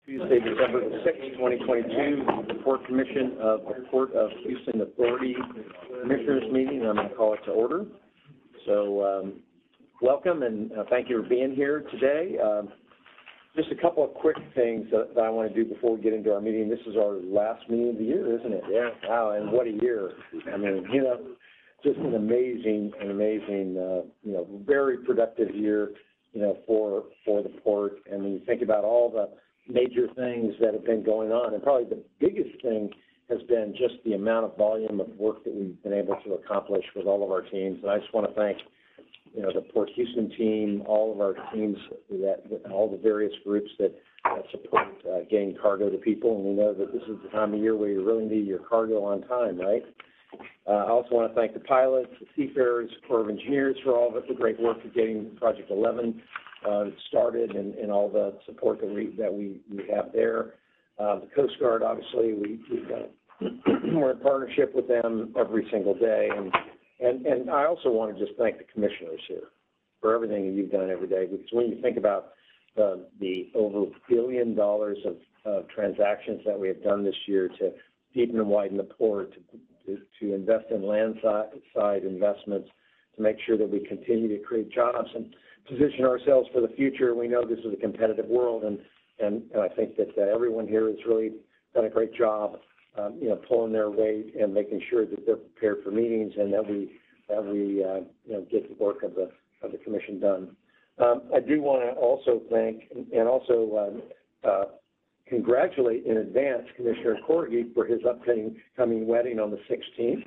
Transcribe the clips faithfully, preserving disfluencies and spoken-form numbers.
Tuesday, December the sixth, twenty twenty-two, the Port Commission of the Port of Houston Authority Commissioners Meeting. I'm going to call it to order. So, um, welcome and uh, thank you for being here today. Um, just a couple of quick things that, that I want to do before we get into our meeting. This is our last meeting of the year, isn't it? Yeah. Wow, and what a year. I mean, you know, just an amazing, an amazing, uh, you know, very productive year, you know, for, for the port. And when you think about all the major things that have been going on, and probably the biggest thing has been just the amount of volume of work that we've been able to accomplish with all of our teams. And I just want to thank, you know, the Port Houston team, all of our teams, that, that all the various groups that, that support uh, getting cargo to people. And we know that this is the time of year where you really need your cargo on time, right? Uh, I also want to thank the pilots, the seafarers, Corps of Engineers for all of the great work of getting Project eleven uh, started, and, and all the support that we that we, we have there. Uh, the Coast Guard, obviously, we, we've got, we're in partnership with them every single day, and, and and I also want to just thank the commissioners here for everything that you've done every day. Because when you think about the the over a billion dollars of, of transactions that we have done this year to deepen and widen the port, to To, to invest in land side, side investments, to make sure that we continue to create jobs and position ourselves for the future. We know this is a competitive world, and, and, and I think that uh, everyone here has really done a great job, um, you know, pulling their weight and making sure that they're prepared for meetings, and that we that we uh, you know, get the work of the of the commission done. Um, I do want to also thank and also um, uh, congratulate in advance Commissioner Corgi for his upcoming coming wedding on the sixteenth.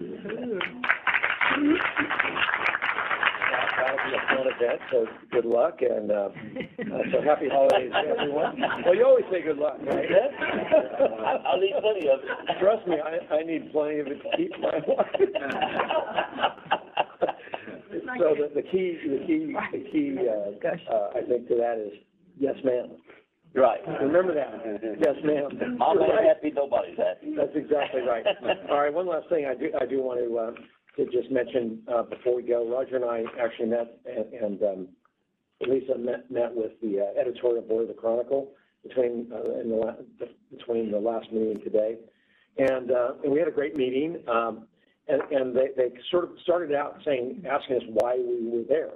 That'll be a fun event, so good luck, and uh, uh, so happy holidays to everyone. Well, you always say good luck, right? I'll need plenty of it. Trust me, I, I need plenty of it to keep my wife. So the, the key, the key, the key, uh, uh, I think, to that is yes, ma'am. Right. Remember that. Yes, ma'am. I'm not happy, nobody's happy. That's exactly right. All right, one last thing I do I do want to uh, to just mention uh, before we go. Roger and I actually met, and, and um, Lisa met, met with the uh, editorial board of the Chronicle between uh, in the la between the last meeting and today, and uh, and we had a great meeting. Um, and and they, they sort of started out saying asking us why we were there.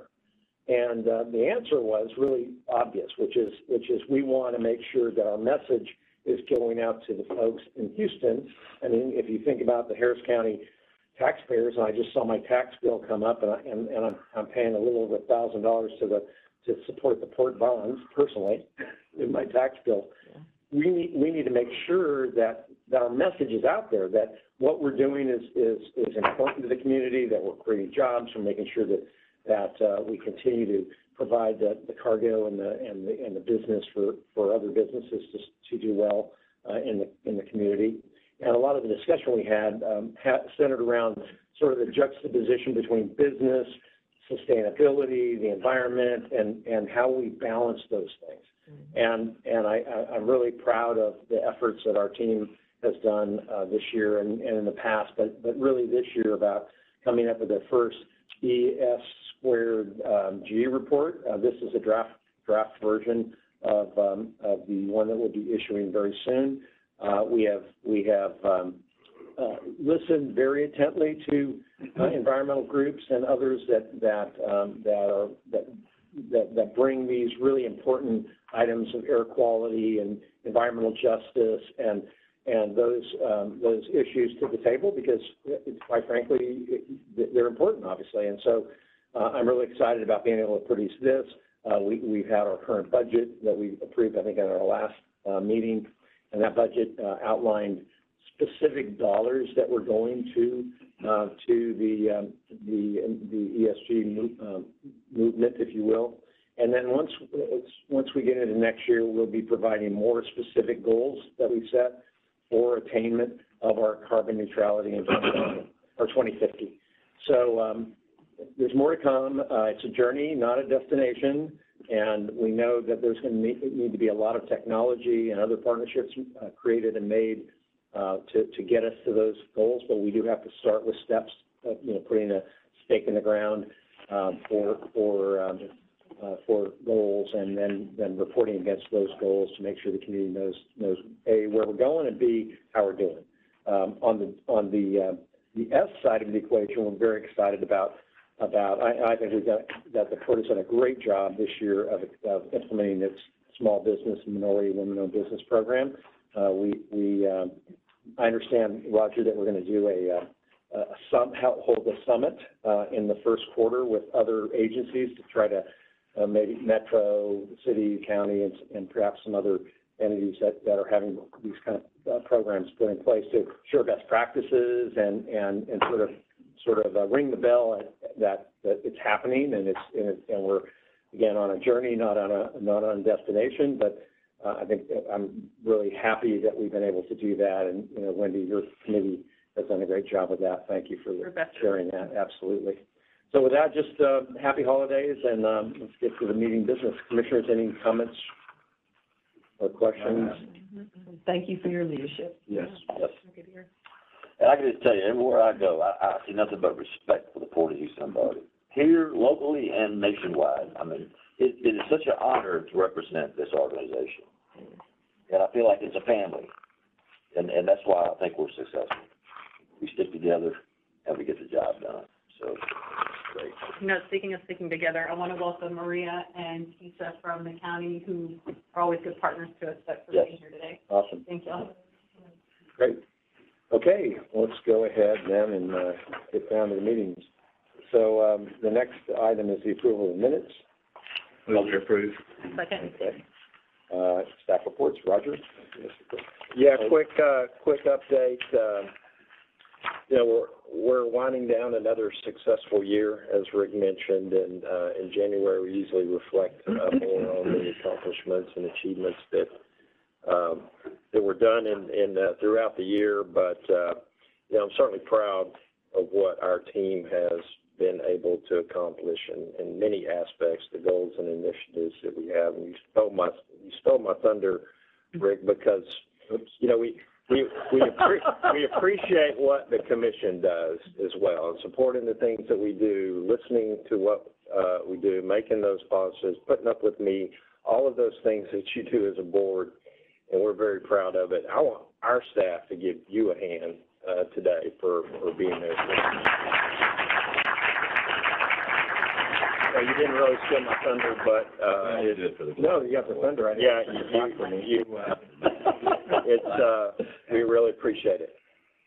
And uh, the answer was really obvious, which is which is we want to make sure that our message is going out to the folks in Houston. I mean, if you think about the Harris County taxpayers, and I just saw my tax bill come up, and, I, and, and I'm, I'm paying a little over a thousand dollars to the to support the port bonds personally in my tax bill. Yeah. We need we need to make sure that that our message is out there, that what we're doing is is is important to the community, that we're creating jobs, we're making sure that. that uh, we continue to provide the, the cargo and the, and the and the business for, for other businesses to, to do well uh, in the in the community. And a lot of the discussion we had um, ha centered around sort of the juxtaposition between business, sustainability, the environment, and, and how we balance those things. Mm-hmm. And and I, I, I'm really proud of the efforts that our team has done uh, this year and, and in the past, but but really this year about coming up with their first E S squared um, G report. Uh, this is a draft draft version of um, of the one that we'll be issuing very soon. Uh, we have we have um, uh, listened very intently to uh, environmental groups and others that that um, that are that, that that bring these really important items of air quality and environmental justice and and those um, those issues to the table, because it's, quite frankly, it, they're important, obviously. And so uh, I'm really excited about being able to produce this. Uh, we, we've had our current budget that we approved, I think, in our last uh, meeting, and that budget uh, outlined specific dollars that were going to uh, to the um, the the E S G move, um, movement, if you will. And then once once we get into next year, we'll be providing more specific goals that we set for attainment of our carbon neutrality in twenty fifty. So um, there's more to come. Uh, it's a journey, not a destination, and we know that there's going to need, need to be a lot of technology and other partnerships uh, created and made uh, to, to get us to those goals, but we do have to start with steps, of, you know, putting a stake in the ground uh, for, for um, uh, for goals, and then, then reporting against those goals to make sure the community knows, knows A, where we're going, and B, how we're doing. Um, on the, on the, uh, the S side of the equation, we're very excited about, about, I, I think we've got, that the Port has done a great job this year of, of implementing its small business and minority women-owned business program. Uh, we, we, um, I understand, Roger, that we're going to do a, uh, a sum, hold a summit uh, in the first quarter with other agencies to try to uh, maybe Metro, city, county, and, and perhaps some other entities that, that are having these kind of uh, programs put in place to share best practices and, and, and sort of sort of uh, ring the bell at, that, that it's happening, and it's and, it, and we're again on a journey, not on a not on a destination. But uh, I think I'm really happy that we've been able to do that. And you know, Wendy, your committee has done a great job with that. Thank you for sharing that. Absolutely. So with that, just uh, happy holidays, and um, let's get to the meeting business. Commissioners, any comments or questions? Thank you for your leadership. Yes. Yes. And I can just tell you, everywhere I go, I, I see nothing but respect for the Port of Houston Body. Here, locally, and nationwide. I mean, it, it is such an honor to represent this organization. And I feel like it's a family. And, and that's why I think we're successful. We stick together, and we get the job done. So, great. You know, speaking of sticking together, I want to welcome Maria and Lisa from the county, who are always good partners to us, but for Yes. being here today. Awesome. Thank you. Great. Okay, let's go ahead then and uh, get down to the meetings. So um, the next item is the approval of minutes. Move to approve. Second. Okay. Uh, staff reports. Roger? Yeah, quick, uh, quick update. Uh, you know, we're, we're winding down another successful year, as Rick mentioned, and uh, in January we usually reflect uh, more on the accomplishments and achievements that um, that were done in, in uh, throughout the year. But uh, you know, I'm certainly proud of what our team has been able to accomplish in, in many aspects, the goals and initiatives that we have. And you stole my you stole my thunder, Rick, because you know we. We we, appre- we appreciate what the commission does as well, and supporting the things that we do, listening to what uh, we do, making those policies, putting up with me, all of those things that you do as a board, and we're very proud of it. I want our staff to give you a hand uh, today for, for being there. Well, you didn't really steal my thunder, but uh, you did for the no, you got the thunder. I yeah, you, you, you uh, it's uh, we really appreciate it.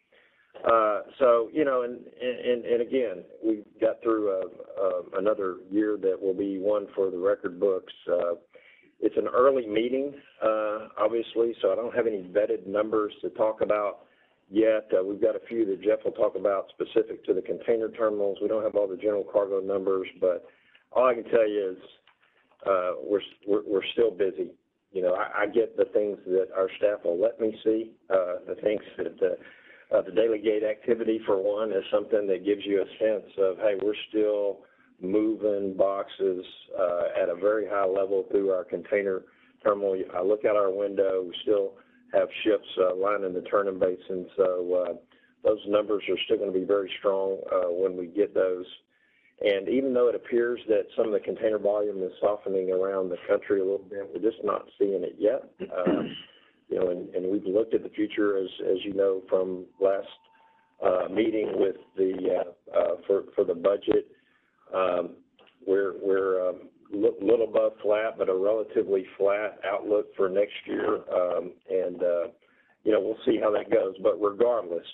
Uh, so you know, and, and and again, we got through a, a, another year that will be one for the record books. Uh, it's an early meeting, uh, obviously, so I don't have any vetted numbers to talk about yet. Uh, we've got a few that Jeff will talk about specific to the container terminals. We don't have all the general cargo numbers, but all I can tell you is uh, we're, we're we're still busy. You know, I, I get the things that our staff will let me see, uh, the things that the, uh, the daily gate activity, for one, is something that gives you a sense of, hey, we're still moving boxes uh, at a very high level through our container terminal. I look out our window, we still have ships uh, lining the turning basin, so uh, those numbers are still going to be very strong uh, when we get those. And even though it appears that some of the container volume is softening around the country a little bit, we're just not seeing it yet. Uh, you know, and, and we've looked at the future, as as you know, from last uh, meeting with the uh, uh, for for the budget. Um, we're we're um, a little above flat, but a relatively flat outlook for next year. Um, and uh, you know, we'll see how that goes. But regardless,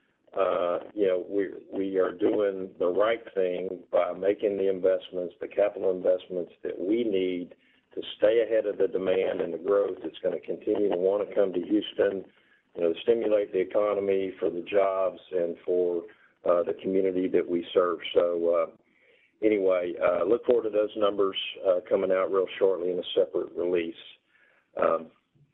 Uh, you know, we we are doing the right thing by making the investments, the capital investments that we need to stay ahead of the demand and the growth that's going to continue to want to come to Houston, you know, to stimulate the economy, for the jobs, and for uh, the community that we serve. So uh, anyway, uh, look forward to those numbers uh, coming out real shortly in a separate release. Um,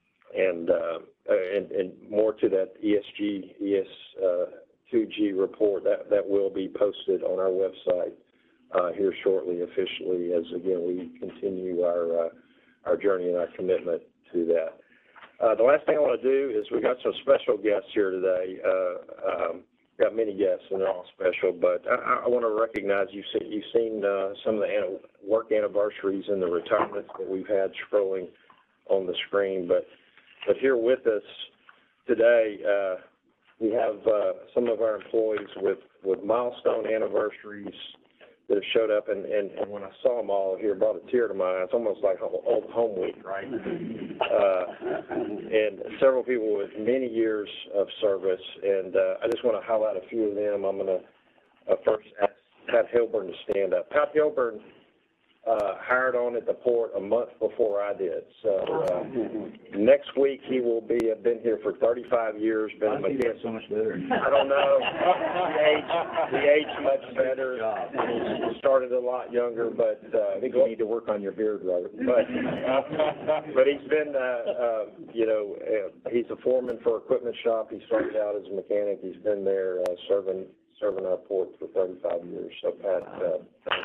and, uh, and and more to that E S G, E S uh, two G report, that, that will be posted on our website uh, here shortly officially, as, again, we continue our, uh, our journey and our commitment to that. Uh, the last thing I want to do is we got some special guests here today. Uh, um, got many guests, and they're all special, but I, I want to recognize, you've seen, you've seen uh, some of the work anniversaries and the retirements that we've had scrolling on the screen. But, but here with us today, uh, we have uh, some of our employees with, with milestone anniversaries that have showed up, and, and, and when I saw them all here, it brought a tear to my eye. It's almost like old home week, right? Uh, and several people with many years of service, and uh, I just want to highlight a few of them. I'm going to uh, first ask Pat Hilburn to stand up. Pat Hilburn uh, hired on at the port a month before I did. So uh, next week he will be, have been here for thirty-five years, been a mechanic. So much better. I don't know. He aged, he aged much better. He started a lot younger, but uh, I think you need to work on your beard, Robert. But but he's been, uh, uh, you know, uh, he's a foreman for equipment shop. He started out as a mechanic. He's been there uh, serving serving our port for thirty-five years. So Pat, uh,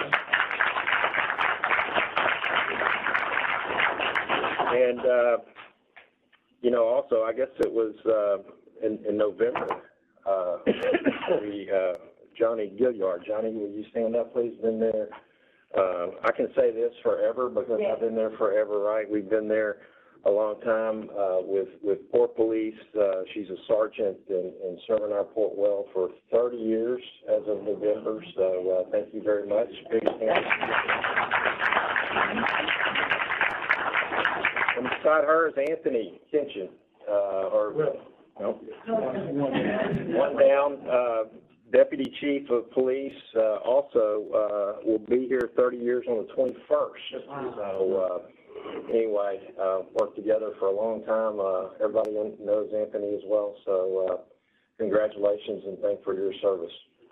and uh, you know, also I guess it was uh, in, in November. Uh, we uh, Johnny Gilliard. Johnny, will you stand up, please? Been there. Uh, I can say this forever because I've been there forever, right? We've been there a long time uh, with with Port Police. Uh, she's a sergeant and, and serving our port well for thirty years as of November. So uh, thank you very much. Big hand. And beside her is Anthony Kitchen, uh, or no, one down. Uh, Deputy Chief of Police uh, also uh, will be here thirty years on the twenty-first. So uh, anyway, uh, worked together for a long time. Uh, everybody knows Anthony as well. So uh, congratulations and thank for your service.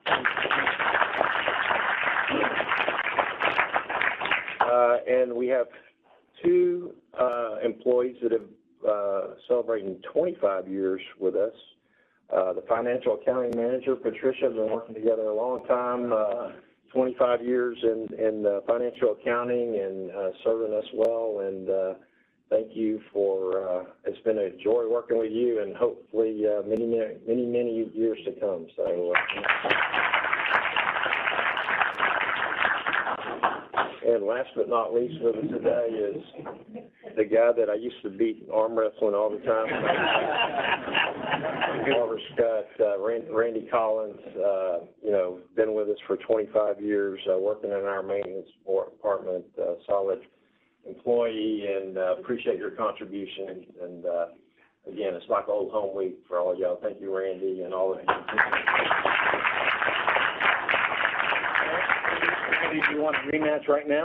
Uh, and we have two uh, employees that have uh, celebrating twenty-five years with us. Uh, the financial accounting manager, Patricia, have been working together a long time, uh, twenty-five years in, in uh, financial accounting and uh, serving us well. And uh, thank you for, uh, it's been a joy working with you and hopefully uh, many, many, many, many years to come. So, uh, and last but not least with us today is the guy that I used to beat arm wrestling all the time. Barbara Scott, uh, Randy Collins, uh, you know, been with us for twenty-five years, uh, working in our maintenance department, uh, solid employee, and uh, appreciate your contribution. And uh, again, it's like old home week for all of y'all. Thank you, Randy, and all of you. Do you want a rematch right now?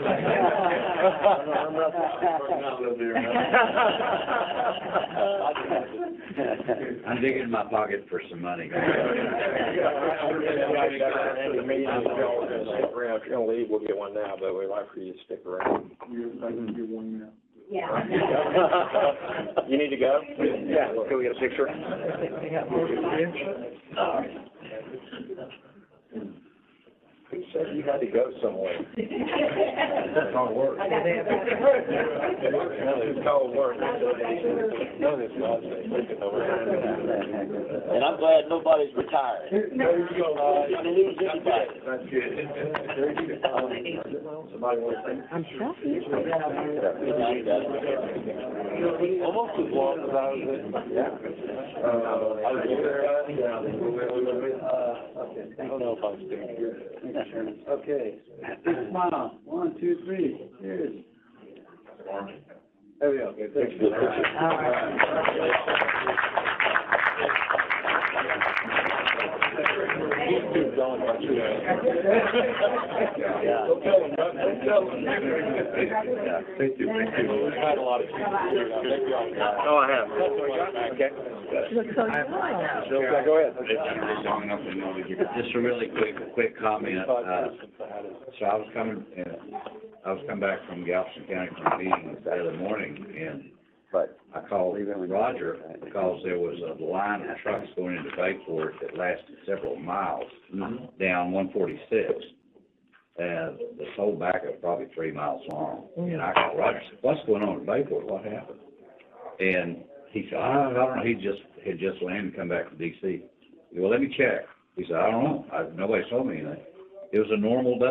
I'm digging in my pocket for some money. If you're gonna leave, we'll get one now, but we'd like for you to stick around. Yeah. You need to go? Yeah. Can we get a picture? Who said you had to go somewhere? It's called work. It's called work. And I'm glad nobody's retired. There you go. You're gonna lose anybody. That's good. Somebody want to say? I'm shocked. Almost as long as I was in. Yeah. Uh, I was there. Yeah. I don't know if I'm still here. Okay. Big smile. One, two, three. Cheers. There we go. Okay, thanks. Don't tell them, don't tell them. Thank you, thank you. We've had a lot of people here. Thank you all. Oh, I have. Okay. Looks so young. Yeah, go ahead. Long enough to know that you- Just a really quick, quick comment. Uh, so I was coming, uh, I was coming back from Galveston County from a meeting the other morning, and But I called Roger because there was a line of trucks going into Bayport that lasted several miles down one forty-six. And the whole backup probably three miles long. And I called Roger, said, what's going on at Bayport? What happened? And he said, I don't know, he just, had just landed and come back from D C. I said, well, let me check. He said, I don't know. I, nobody told me anything. It was a normal day.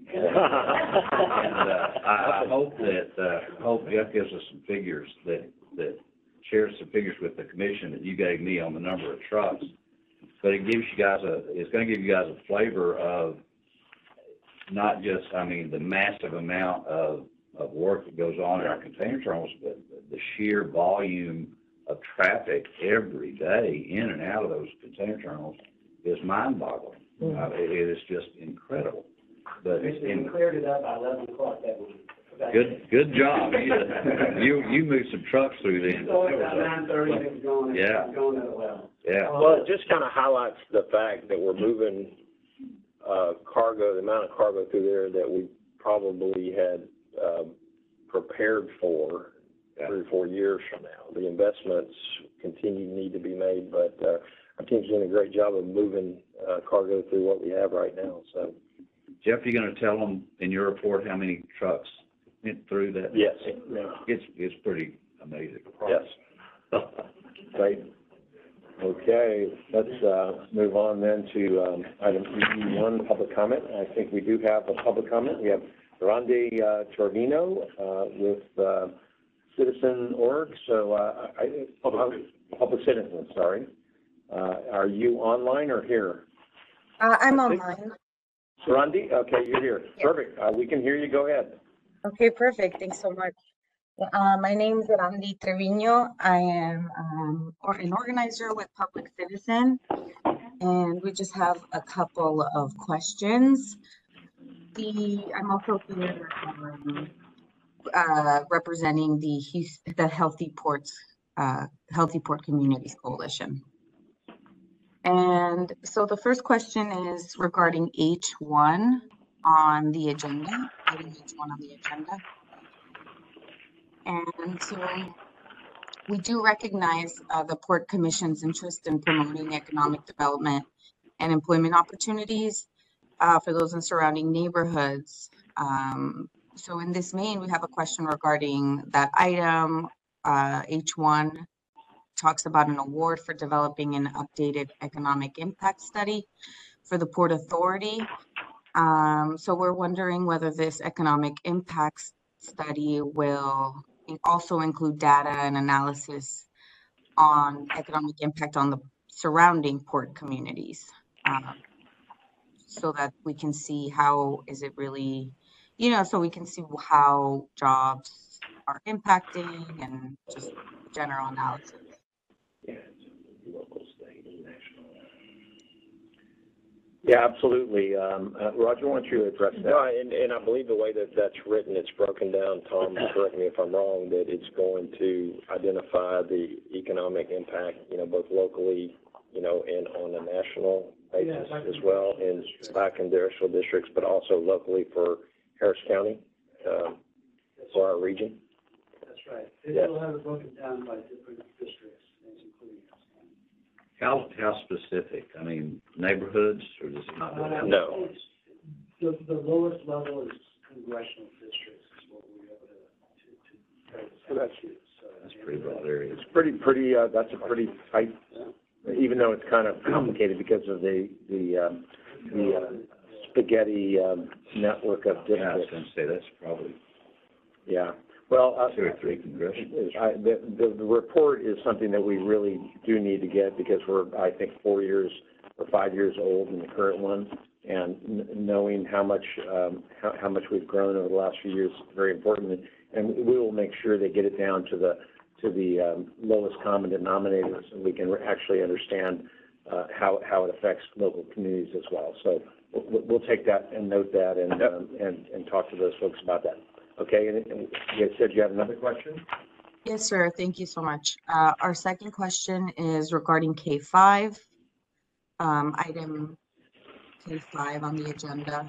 And, uh, I, I hope that, uh, hope Jeff gives us some figures that, that shares some figures with the commission that you gave me on the number of trucks. But it gives you guys a, it's gonna give you guys a flavor of not just, I mean, the massive amount of, of work that goes on in our container terminals, but the sheer volume of traffic every day in and out of those container terminals is mind-boggling. Mm-hmm. Uh, it, it is just incredible. But it's in, cleared it up by eleven o'clock that week. good, good job. You, you, you moved some trucks through then. thirty, it was going, Yeah. going at eleven. Yeah. Well, it just kind of highlights the fact that we're moving, uh, cargo, the amount of cargo through there that we probably had, um, prepared for Yeah. three or four years from now. The investments continue to need to be made, but, uh, our team's doing a great job of moving, uh, cargo through what we have right now, so. Jeff, you gonna tell them in your report how many trucks went through that? Yes, It's, it's pretty amazing. yes. Right. Okay, let's, uh, move on then to, um, item E one, public comment. I think we do have a public comment. We have Rande, uh, Torvino, uh, with, uh, Citizen Org, so, uh, I, public, public citizen, sorry. Uh, are you online or here? Uh, I'm I think- online. Rande, okay, you're here. Yeah. Perfect. Uh, we can hear you. Go ahead. Okay, perfect. Thanks so much. Uh, my name is Randy Trevino. I am um, or an organizer with Public Citizen, and we just have a couple of questions. The I'm also here um, uh, representing the Houston, the Healthy Ports uh, Healthy Port Communities Coalition. And so the first question is regarding H one on the agenda, item H one on the agenda. And so we do recognize uh, the Port Commission's interest in promoting economic development and employment opportunities uh, for those in surrounding neighborhoods. Um, so in this vein, we have a question regarding that item. Uh, H one talks about an award for developing an updated economic impact study for the Port Authority. Um, so we're wondering whether this economic impact study will also include data and analysis on economic impact on the surrounding port communities, um, so that we can see how is it really, you know, so we can see how jobs are impacting and just general analysis. Yeah, local, state, and national. Yeah, absolutely. Um, uh, Roger, why don't you address that? No, and, and I believe the way that that's written, it's broken down, Tom, correct me if I'm wrong, that it's going to identify the economic impact, you know, both locally, you know, and on a national basis as well, in black industrial districts, but also locally for Harris County, um, for our region. That's right. Yeah. It will have it broken down by different districts, including us. How, how specific? I mean, neighborhoods, or does it not go down? No. The, the lowest level is congressional districts is what we have to, to, to. So that's- So That's pretty broad areas. It's pretty, pretty, uh, that's a pretty tight, even though it's kind of complicated because of the, the, um, the uh, spaghetti, um, network of Yeah, I was districts. gonna say, that's probably Yeah. Well, uh, two or three congressional. I, the, the, the report is something that we really do need to get because we're, I think, four years or five years old in the current one. And n- knowing how much, um, how, how much we've grown over the last few years is very important. And, and we will make sure they get it down to the, to the, um, lowest common denominator so we can actually understand, uh, how, how it affects local communities as well. So we'll, we'll take that and note that and, um, and, and talk to those folks about that. Okay, and, and you had said you had another question? Yes, sir. Thank you so much. Uh, our second question is regarding K five, um, item K five on the agenda.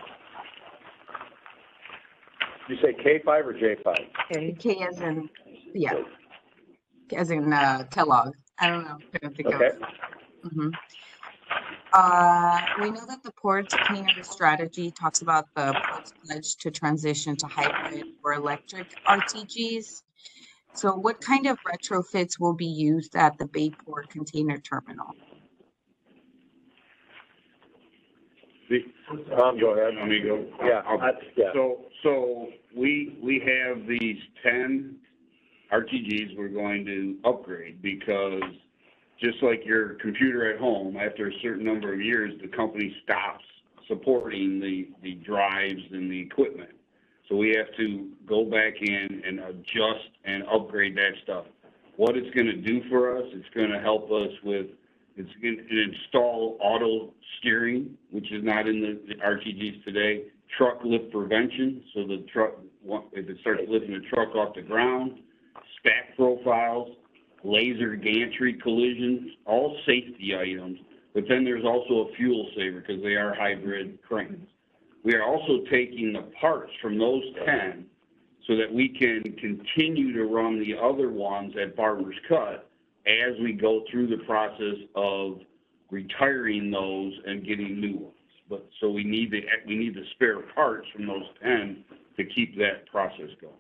Did you say K five or J five? Okay. K as in, yeah, as in uh, Kellogg. I don't know. I don't think of- Okay. Mhm. Uh, we know that the port's clean air strategy talks about the port's pledge to transition to hybrid or electric R T Gs. So what kind of retrofits will be used at the Bayport Container Terminal? Tom, go ahead. Let me go. Yeah, I'll- I- yeah. So, so we, we have these ten R T Gs we're going to upgrade because just like your computer at home, after a certain number of years, the company stops supporting the, the drives and the equipment. So we have to go back in and adjust and upgrade that stuff. What it's gonna do for us, it's gonna help us with, it's gonna install auto steering, which is not in the, the R T Gs today, truck lift prevention, so the truck, if it starts lifting the truck off the ground, stack profiles, laser gantry collisions, all safety items, but then there's also a fuel saver because they are hybrid cranes. We are also taking the parts from those ten so that we can continue to run the other ones at Barber's Cut as we go through the process of retiring those and getting new ones. But so we need the we need the spare parts from those ten to keep that process going.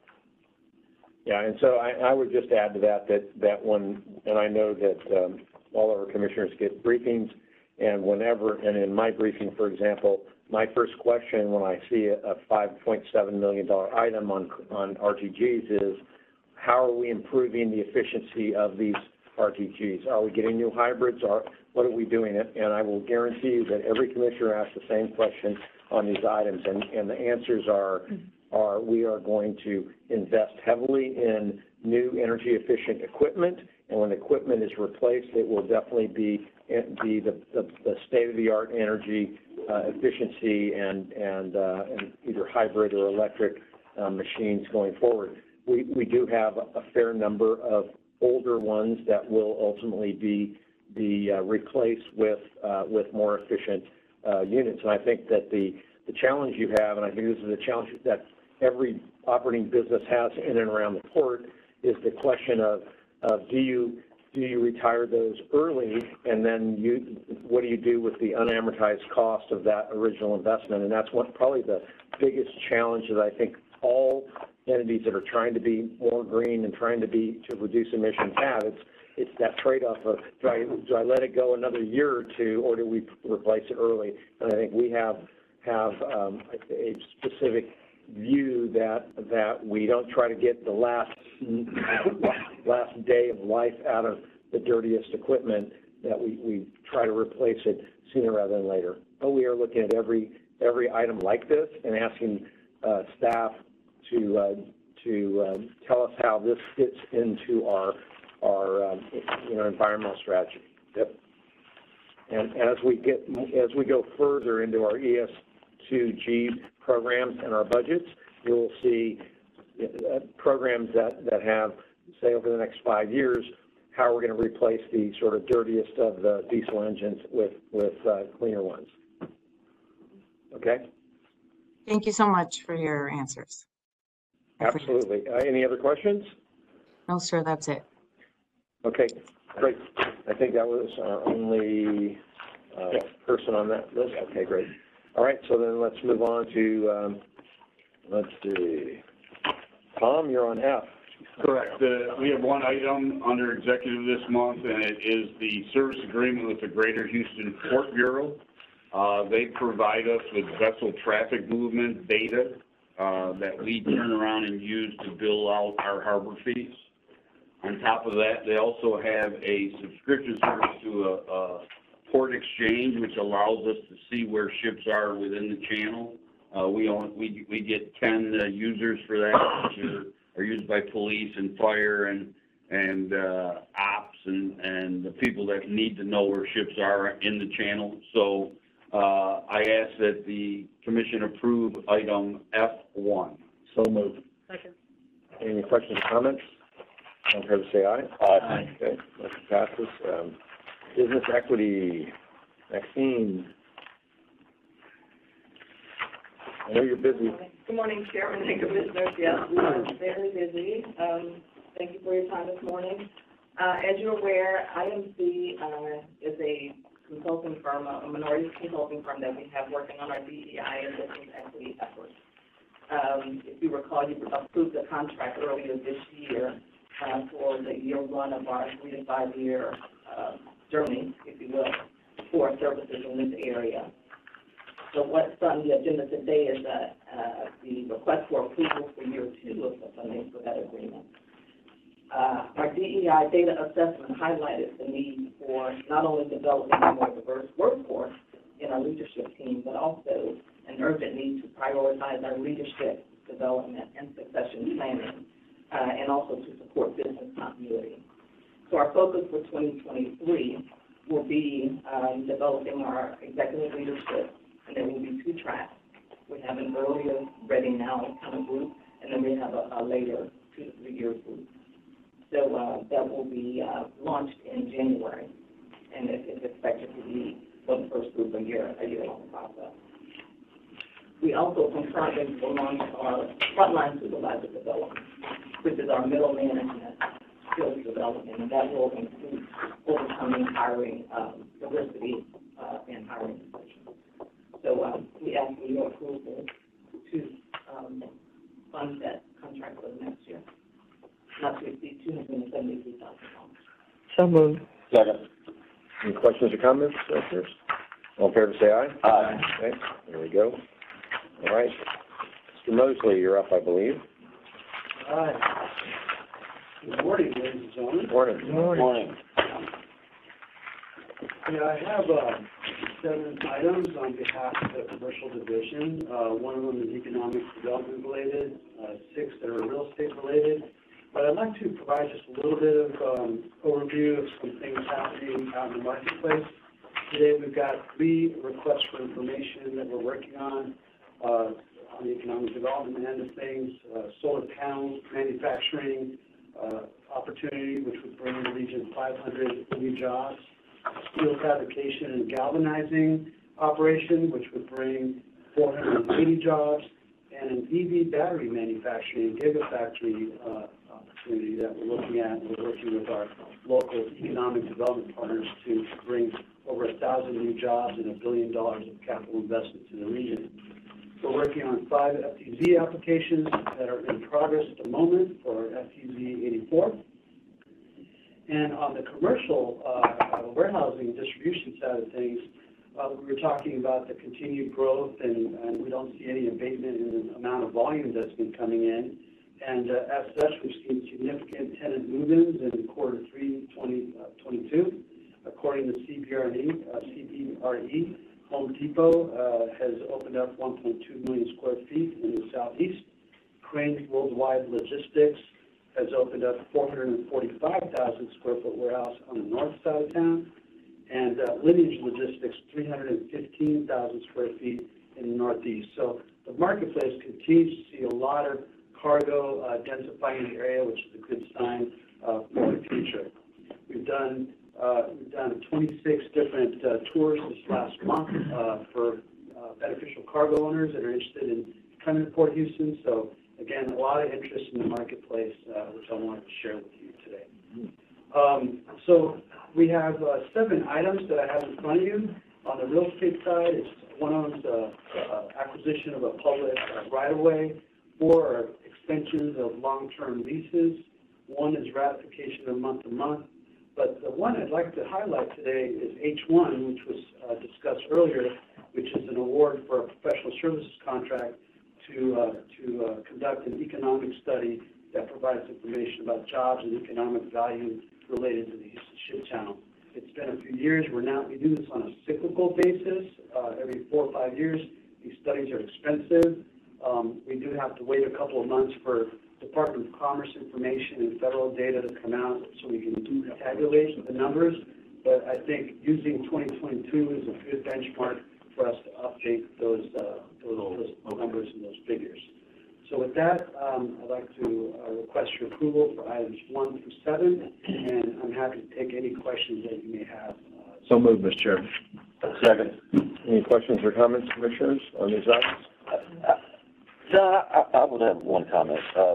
Yeah, and so I, I would just add to that, that, that one, and I know that, um, all of our commissioners get briefings, and whenever, and in my briefing, for example, my first question when I see a, a five point seven million dollar item on, on R T Gs is, how are we improving the efficiency of these R T Gs? Are we getting new hybrids, or what are we doing? And I will guarantee you that every commissioner asks the same question on these items, and, and the answers are, are we are going to invest heavily in new energy efficient equipment, and when equipment is replaced, it will definitely be be the, the, the state-of-the-art energy uh, efficiency and, and, uh, and either hybrid or electric uh, machines going forward. We, we do have a fair number of older ones that will ultimately be, be uh, replaced with, uh, with more efficient uh, units. And I think that the, the challenge you have, and I think this is a challenge that every operating business has in and around the port, is the question of, of do you do you retire those early, and then you what do you do with the unamortized cost of that original investment? And that's what probably the biggest challenge that I think all entities that are trying to be more green and trying to be to reduce emissions have. It's it's that trade-off of do I do I let it go another year or two, or do we replace it early? And I think we have have um, a specific view that that we don't try to get the last last day of life out of the dirtiest equipment, that we, we try to replace it sooner rather than later. But we are looking at every every item like this and asking uh, staff to uh, to um, tell us how this fits into our our um, you know environmental strategy. Yep. And as we get as we go further into our E S two G programs and our budgets, you will see uh, programs that, that have, say, over the next five years, how we're going to replace the sort of dirtiest of the diesel engines with, with uh, cleaner ones. Okay? Thank you so much for your answers. Absolutely. Uh, any other questions? No, sir, that's it. Okay, great. I think that was our only uh, person on that list. Okay, great. All right, so then let's move on to, um, let's see, Tom, you're on F. Correct. Uh, we have one item under executive this month, and it is the service agreement with the Greater Houston Port Bureau. Uh, they provide us with vessel traffic movement data uh, that we turn around and use to bill out our harbor fees. On top of that, they also have a subscription service to a, a port exchange, which allows us to see where ships are within the channel. Uh, we, own, we, we get ten uh, users for that, which are, are used by police and fire and, and uh, ops and, and the people that need to know where ships are in the channel. So uh, I ask that the commission approve item F one. So moved. Second. Any questions or comments? All in favor, say aye. Aye. Okay, motion passes. Um, business equity, Maxine. I know you're busy. Good morning, Chairman and Commissioners. Yes, we are very busy. Um, thank you for your time this morning. Uh, as you're aware, I M C uh, is a consulting firm, a minority consulting firm that we have working on our D E I and business equity efforts. Um, if you recall, you approved the contract earlier this year uh, for the year one of our three to five year uh, journey, if you will, for services in this area. So what's on the agenda today is, uh, uh, the request for approval for year two of the funding for that agreement. Uh, our D E I data assessment highlighted the need for not only developing a more diverse workforce in our leadership team, but also an urgent need to prioritize our leadership development and succession planning, uh, and also to support business continuity. So our focus for twenty twenty-three will be um, developing our executive leadership, and there will be two tracks. We have an earlier, ready now kind of group, and then we have a, a later two to three year group. So uh, that will be uh, launched in January, and it, it's expected to be for the first group a year, a year-long process. We also concurrently will launch our frontline supervisor development, which is our middle management skills development, and that will include overcoming hiring, um, diversity uh, in hiring positions. So um, we ask for your approval to um, fund that contract for the next year, not to exceed two hundred seventy-three thousand dollars. So moved. Second. Any questions or comments, Commissioners? All in favor, say aye. Aye. Okay, there we go. All right. Mister Mosley, you're up, I believe. Hi. Good morning, ladies and gentlemen. Morning. Morning. Yeah, I have, uh, seven items on behalf of the commercial division. Uh, one of them is economic development related, uh, six that are real estate related. But I'd like to provide just a little bit of, um, overview of some things happening out in the marketplace. Today, we've got three requests for information that we're working on, uh, on the economic development end of things, uh, solar panels, manufacturing, uh, opportunity, which would bring the region five hundred new jobs, steel fabrication and galvanizing operation, which would bring four hundred eighty jobs, and an E V battery manufacturing gigafactory uh, opportunity that we're looking at. We're working with our local economic development partners to bring over a thousand new jobs and a billion dollars of capital investment to the region. We're working on five F T Z applications that are in progress at the moment for F T Z eighty-four. And on the commercial uh, warehousing distribution side of things, uh, we were talking about the continued growth, and, and we don't see any abatement in the amount of volume that's been coming in. And uh, as such, we've seen significant tenant move-ins in quarter three, twenty twenty-two. According to C B R E, uh, C B R E, Home Depot uh, has opened up one point two million square feet in the southeast. Cranes Worldwide Logistics has opened up four hundred forty-five thousand square foot warehouse on the north side of town. And uh, Lineage Logistics, three hundred fifteen thousand square feet in the northeast. So the marketplace continues to see a lot of cargo uh, densifying the area, which is a good sign uh, for the future. We've done uh, we've done twenty-six different uh, tours this last month uh, for uh, beneficial cargo owners that are interested in coming to Port Houston. So again, a lot of interest in the marketplace, uh, which I wanted to share with you today. Um, so we have uh, seven items that I have in front of you. On the real estate side, it's one of them is uh, uh, acquisition of a public uh, right-of-way. Four are extensions of long-term leases. One is ratification of month-to-month. But the one I'd like to highlight today is H one, which was uh, discussed earlier, which is an award for a professional services contract to uh, to uh, conduct an economic study that provides information about jobs and economic value related to the Houston Ship Channel. It's been a few years. We're now we do this on a cyclical basis, uh, every four or five years. These studies are expensive. Um, we do have to wait a couple of months for Department of Commerce information and federal data to come out so we can tabulate the numbers. But I think using twenty twenty-two is a good benchmark for us to update those, uh, those, those numbers and those figures. So with that, um, I'd like to uh, request your approval for items one through seven, and I'm happy to take any questions that you may have. Uh, So moved, Mister Chairman. Second. Any questions or comments, Commissioners, on these items? Uh, No, I, I would have one comment. Uh,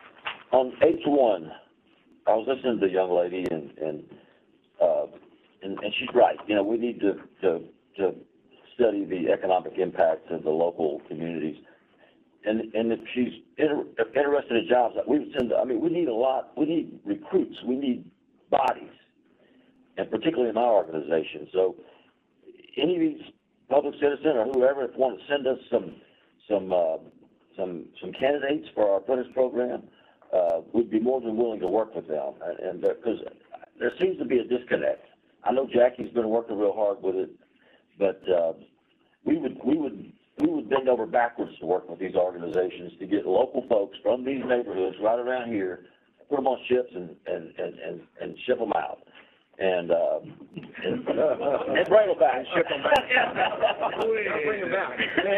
on H one, I was listening to the young lady, and and, uh, and and she's right. You know, we need to to to study the economic impacts of the local communities. And and if she's inter, interested in jobs, we would send. I mean, we need a lot. We need recruits. We need bodies, and particularly in my organization. So, any of these public citizen or whoever, if want to send us some, some, uh, some, some candidates for our apprentice program, uh, we'd be more than willing to work with them. And, and because there seems to be a disconnect. I know Jackie's been working real hard with it, but, uh, we would, we would, we would bend over backwards to work with these organizations to get local folks from these neighborhoods right around here, put them on ships and, and, and, and, and ship them out. And, uh, and, and bring them back. Ship them back. Bring them back.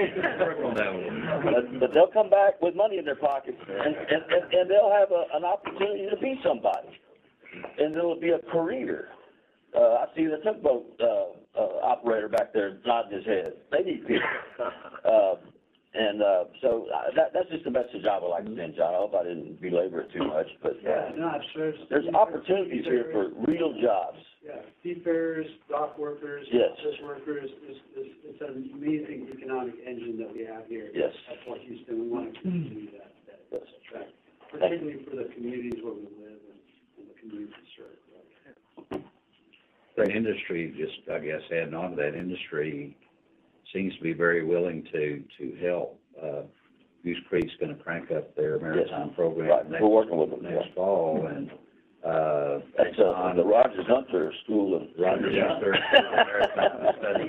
But, but they'll come back with money in their pockets, and, and, and, and they'll have a, an opportunity to be somebody. And it'll be a career. Uh, I see the tugboat, uh, uh, operator back there nodding his head. They need people. Uh, and, uh, so uh, that, that's just a message I would like to send, John. I hope I didn't belabor it too much, but, uh, Yeah, no, it serves. there's opportunities here for real jobs. Yeah, seafarers, dock workers, Yes. office workers, it's, it's, it's an amazing economic engine that we have here. Yes. At Port Houston, we want to continue that, that, Yes. that track, particularly for the communities where we live and, and the communities we serve. The industry, just, I guess, adding on to that, industry seems to be very willing to, to help. Uh, Goose Creek's gonna crank up their maritime program Right, next, we're working with them, yeah. next fall, and, uh, That's, uh, the Rogers Hunter School of. Rogers Hunter Maritime Study.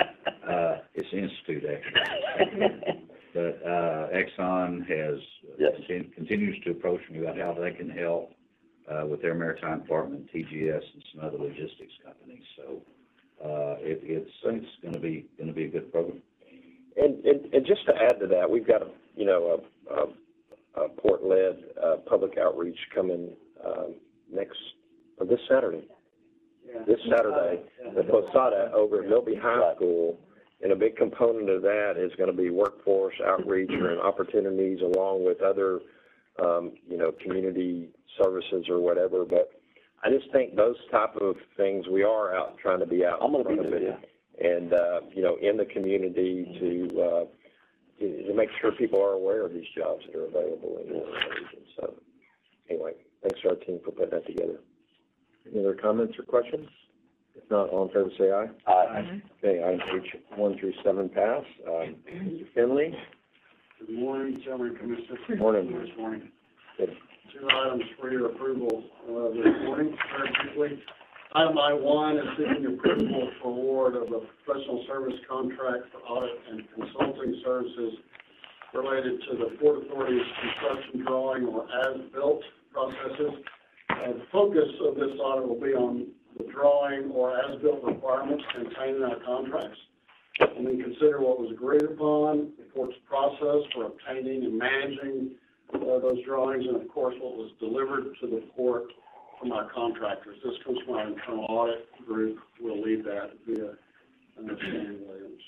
Uh, it's institute, actually. But, uh, Exxon has, Yes. contin- continues to approach me about how they can help, uh, with their maritime department, T G S, and some other logistics companies. So, uh, it, it's, it's gonna be, gonna be a good program. And, and, and just to add to that, we've got a, you know, a, a, a port-led, uh, public outreach coming, um, next, or this Saturday. Yeah. This Saturday, the Posada over at Milby High School, and a big component of that is gonna be workforce outreach and opportunities along with other, um, you know, community services or whatever. But I just think those type of things, we are out trying to be out I'm in gonna be front of there, it. yeah. And, uh, you know, in the community to, uh, to, to make sure people are aware of these jobs that are available in the region. So, anyway, thanks to our team for putting that together. Any other comments or questions? If not, all in favor, say aye. Aye. Okay, items H one through seven pass. Um, Mister Finley? Good morning, Chairman, Commissioner. Morning. This morning. Good. Two items for your approval, uh, this morning, very briefly. Item I one is seeking approval for award of a professional service contract for audit and consulting services related to the Port Authority's construction drawing or as-built processes. Uh, the focus of this audit will be on the drawing or as-built requirements contained in our contracts, and then consider what was agreed upon, the Port's process for obtaining and managing uh, those drawings, and of course, what was delivered to the Port from our contractors. This comes from our internal audit group. We'll lead that via uh, Shannon Williams.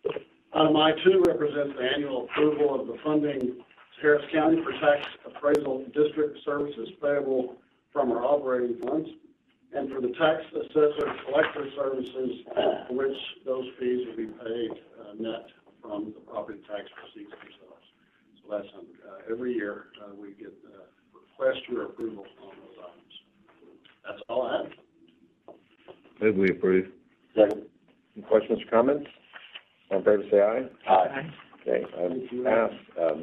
Item I two represents the annual approval of the funding to Harris County for tax appraisal district services payable from our operating funds, and for the tax assessor collector services, for which those fees will be paid uh, net from the property tax receipts themselves. So that's uh, every year uh, we get uh, request your approval on those items. That's all I have. Move we approve. Second. Any questions or comments? All in favor, say aye. Aye. Okay, item pass. Um,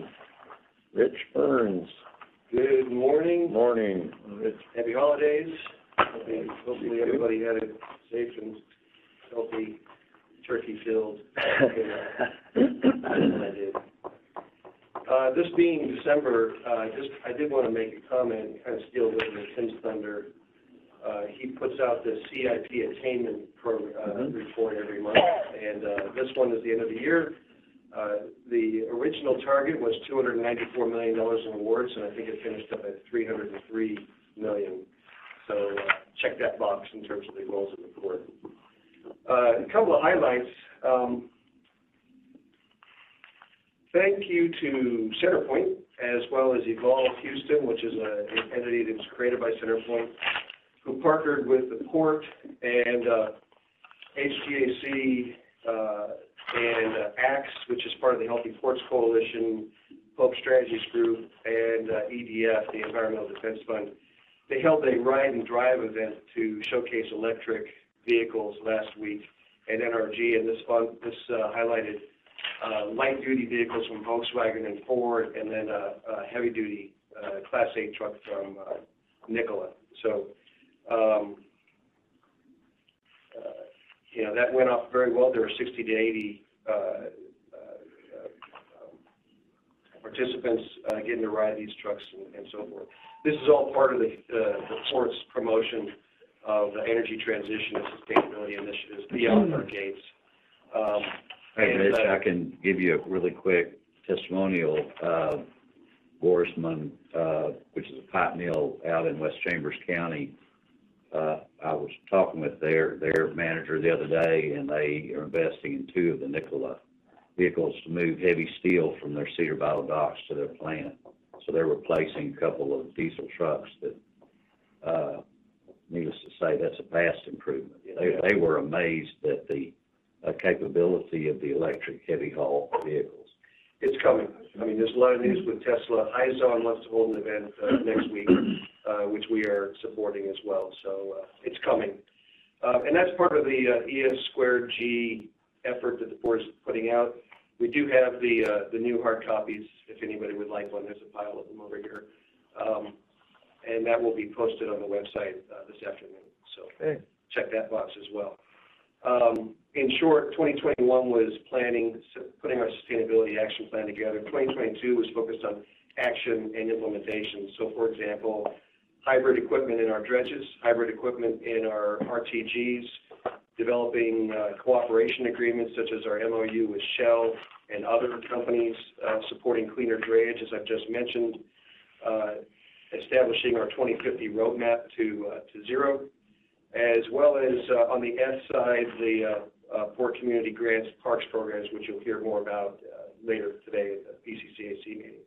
Rich Burns. Good morning. Morning. Rich. Happy holidays. Hopefully, hopefully everybody had a safe and healthy turkey-filled. I did. Uh, this being December, uh, just, I did want to make a comment, kind of steal a little bit of Tim's thunder. Uh, he puts out the C I P attainment pro, uh, Mhm. report every month, and, uh, this one is the end of the year. Uh, the original target was two hundred ninety-four million dollars in awards, and I think it finished up at three hundred three million dollars. So, uh, check that box in terms of the goals of the report. Uh, a couple of highlights. Um, Thank you to Centerpoint, as well as Evolve Houston, which is a, an entity that was created by Centerpoint, who partnered with the Port and uh, H G A C uh, and uh, A X, which is part of the Healthy Ports Coalition, Pope Strategies Group, and uh, E D F, the Environmental Defense Fund. They held a ride and drive event to showcase electric vehicles last week. and N R G, and this fund, this uh, highlighted uh, light-duty vehicles from Volkswagen and Ford, and then a, a heavy-duty uh, Class eight truck from uh, Nikola. So, um, uh, you know, that went off very well. There were sixty to eighty uh, uh, um, participants uh, getting to ride these trucks and, and so forth. This is all part of the, uh, the port's promotion of the energy transition and sustainability initiatives beyond our gates. Um, Hey, and, Mitch, uh, I can give you a really quick testimonial. Uh, Borisman, uh, which is a pipe mill out in West Chambers County. Uh, I was talking with their, their manager the other day, and they are investing in two of the Nikola vehicles to move heavy steel from their Cedar Battle docks to their plant. So they're replacing a couple of diesel trucks that, uh, needless to say, that's a vast improvement. They, they were amazed at the uh, capability of the electric heavy haul vehicles. It's coming. I mean, there's a lot of news with Tesla. Hyzon wants to hold an event uh, next week, uh, which we are supporting as well. So uh, it's coming. Uh, and that's part of the uh, E S squared G effort that the board is putting out. We do have the uh, the new hard copies, if anybody would like one. There's a pile of them over here. Um, and that will be posted on the website uh, this afternoon. So Okay. check that box as well. Um, in short, twenty twenty-one was planning, putting our sustainability action plan together. twenty twenty-two was focused on action and implementation. So, for example, hybrid equipment in our dredges, hybrid equipment in our R T Gs, developing uh, cooperation agreements such as our M O U with Shell and other companies, uh, supporting cleaner drayage, as I've just mentioned, uh, establishing our twenty fifty roadmap to, uh, to zero, as well as uh, on the S side, the uh, uh, Port Community Grants Parks programs, which you'll hear more about uh, later today at the P C C A C meeting.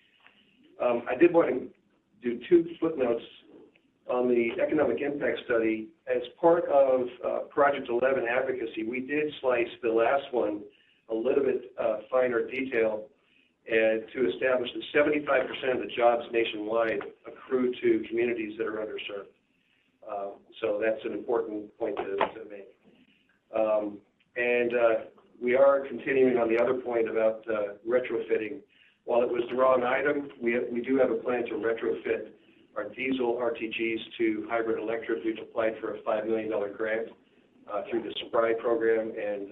Um, I did want to do two footnotes on the economic impact study. As part of uh, Project eleven advocacy, we did slice the last one a little bit uh, finer detail and to establish that seventy-five percent of the jobs nationwide accrue to communities that are underserved. Um, so that's an important point to, to make. Um, and uh, we are continuing on the other point about uh, retrofitting. While it was the wrong item, we, have, we do have a plan to retrofit our diesel R T Gs to hybrid electric. We've applied for a five million dollar grant uh, through the SPRI program, and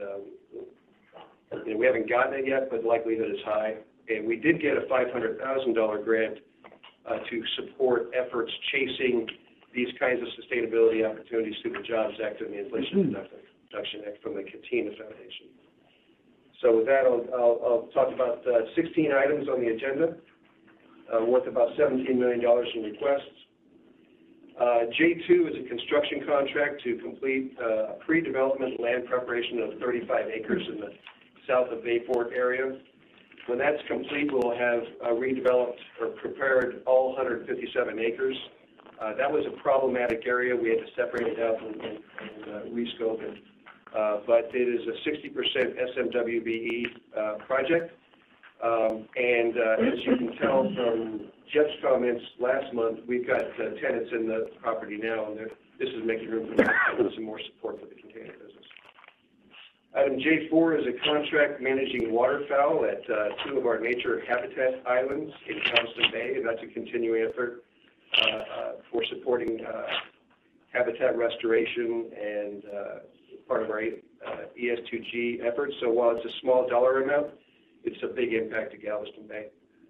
um, you know, we haven't gotten it yet, but the likelihood is high. And we did get a five hundred thousand dollar grant uh, to support efforts chasing these kinds of sustainability opportunities through the Jobs Act and the Inflation Reduction Act from the Katina Foundation. So with that, I'll, I'll, I'll talk about uh, sixteen items on the agenda, uh, worth about seventeen million dollars in requests. Uh, J two is a construction contract to complete uh, a pre-development land preparation of thirty-five acres in the south of Bayport area. When that's complete, we'll have uh, redeveloped or prepared all one hundred fifty-seven acres. Uh, that was a problematic area. We had to separate it out and, and, and uh, rescope it. Uh, but it is a sixty percent S M W B E uh, project. Um, and uh, as you can tell from Jeff's comments last month, we've got uh, tenants in the property now, and this is making room for some more support for the container business. Item J four is a contract managing waterfowl at uh, two of our nature habitat islands in Galveston Bay, and that's a continuing effort uh, uh, for supporting uh, habitat restoration and uh, part of our uh, E S two G efforts. So while it's a small dollar amount, it's a big impact to Galveston Bay.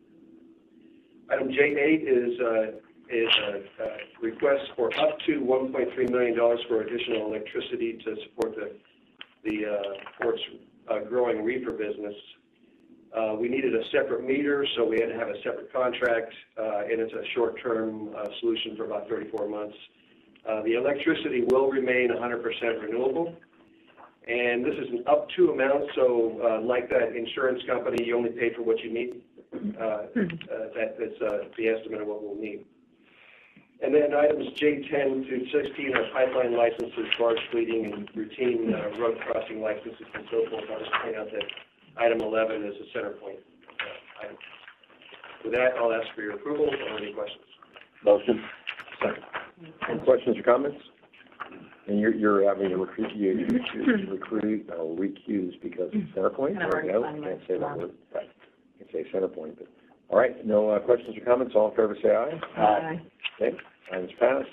Item J eight is, uh, is a, a request for up to one point three million dollars for additional electricity to support the, the uh, port's uh, growing reefer business. Uh, we needed a separate meter, so we had to have a separate contract, uh, and it's a short-term uh, solution for about thirty-four months. Uh, the electricity will remain one hundred percent renewable. And this is an up to amount, so uh, like that insurance company, you only pay for what you need. Uh, uh, that, that's uh, the estimate of what we'll need. And then items J ten to sixteen are pipeline licenses, barge fleeting, and routine uh, road crossing licenses and so forth. I'll just point out that item eleven is a center point uh, item. With that, I'll ask for your approval or any questions. Motion. Second. Any questions or comments? And you're, you're having to recruit, you, you recruit or recuse because of CenterPoint? And I've already No, signed my can't say that form. word. Right. Can't say CenterPoint, but, all right, no, uh, questions or comments? All in favor, say aye. Aye. Okay, item's passed.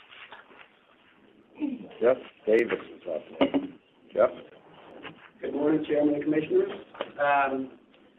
Jeff Davis is up next. Jeff? Good morning, Chairman and Commissioners. Um,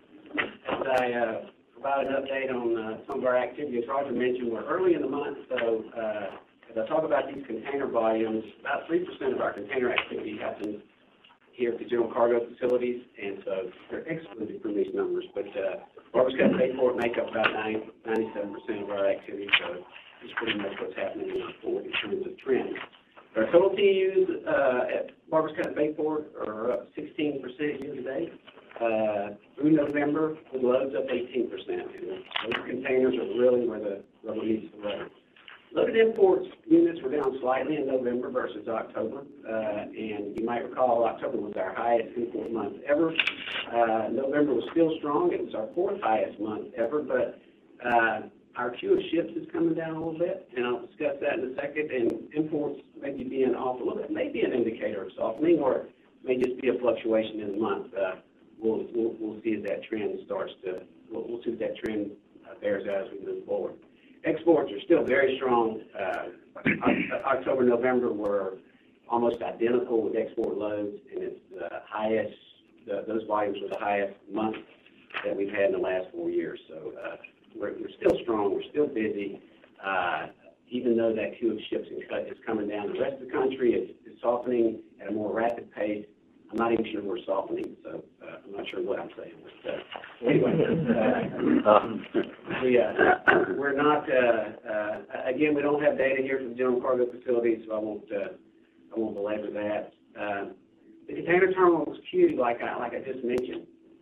as I, uh, provide an update on, uh, some of our activities, Roger mentioned we're early in the month, so, uh, as I talk about these container volumes, about three percent of our container activity happens here at the general cargo facilities, and so they're excluded from these numbers, but, uh, Barbers Cut and Bayport make up about ninety, ninety-seven percent of our activity, so it's pretty much what's happening in our port in terms of trends. Our total T Us, uh, at Barbers Cut and Bayport are up sixteen percent year to date. Uh, through November, the load's up eighteen percent. And those containers are really where the rubber meets the road. Loaded imports units were down slightly in November versus October, uh, and you might recall October was our highest import month ever. Uh, November was still strong. It was our fourth highest month ever, but, uh, our queue of ships is coming down a little bit, and I'll discuss that in a second, and imports maybe being off a little bit, may be an indicator of softening, or it may just be a fluctuation in the month. Uh, we'll, we'll, we'll see as that trend starts to, we'll, we'll see if that trend uh, bears out as we move forward. Exports are still very strong. Uh, October, November were almost identical with export loads, and it's the highest, the, those volumes were the highest month that we've had in the last four years. So uh, we're, we're still strong, we're still busy. Uh, even though that queue of ships is coming down, the rest of the country is, is softening at a more rapid pace. I'm not even sure we're softening, so uh, I'm not sure what I'm saying. But uh, anyway, uh, um, we, uh, we're not, uh, uh, again, we don't have data here from general cargo facilities, so I won't, uh, I won't belabor that. Uh, the container terminal was queued, like I, like I just mentioned,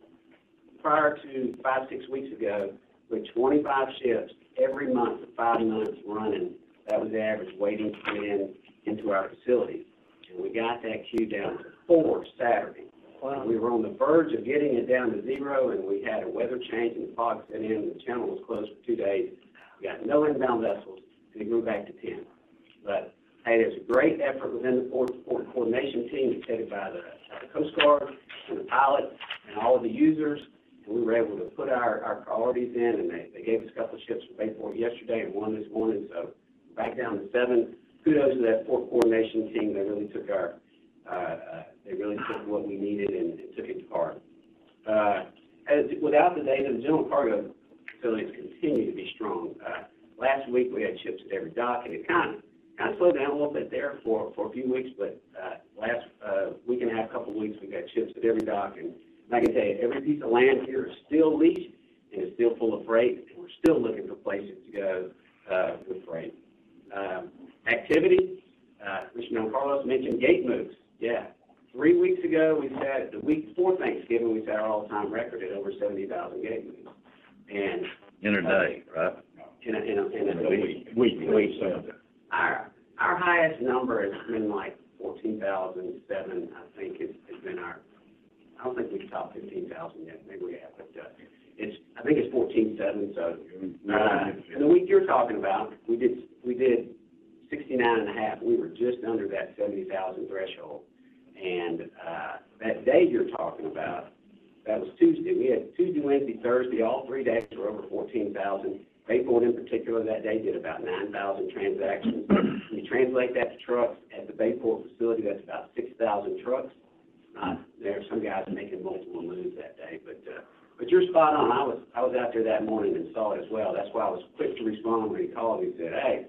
prior to five, six weeks ago, with twenty-five ships every month for five months running. That was the average waiting to get in into our facilities. And we got that queue down to four Saturday. Wow. We were on the verge of getting it down to zero, and we had a weather change, and the fog set in, and the channel was closed for two days. We got no inbound vessels, and it grew back to ten. But, hey, there's a great effort within the port, port coordination team. It's headed by the, by the Coast Guard and the pilot and all of the users. And we were able to put our, our priorities in, and they, they gave us a couple of ships from Bayport yesterday and one this morning, so back down to seven. Kudos to that port coordination team. They really took our, uh, uh, they really took what we needed and, and took it to heart. Uh, as, without the data, the general cargo facilities continue to be strong. Uh, last week we had ships at every dock, and it kind of kind of slowed down a little bit there for, for a few weeks, but uh, last uh, week and a half, couple of weeks, we got ships at every dock, and I can tell you, every piece of land here is still leased and is still full of freight, and we're still looking for places to go uh, with freight. Um, activity, uh, Commissioner Carlos mentioned gate moves. Yeah, three weeks ago we set, the week before Thanksgiving, we set our all-time record at over seventy thousand gate moves. And In a day, right? in a, in a, in a week. Week, week, so. Our, our highest number has been like fourteen thousand seven, I think, has, has been our, I don't think we've topped fifteen thousand yet, maybe we have, but, uh, it's, I think it's fourteen seven, so, uh, and the week you're talking about, we did, we did sixty-nine and a half, we were just under that seventy thousand threshold, and, uh, that day you're talking about, that was Tuesday, we had Tuesday, Wednesday, Thursday, all three days were over fourteen thousand. Bayport in particular that day did about nine thousand transactions. When you translate that to trucks, at the Bayport facility, that's about six thousand trucks. Uh, there are some guys making multiple moves that day, but uh, but you're spot on. I was I was out there that morning and saw it as well. That's why I was quick to respond when he called me and said, "Hey,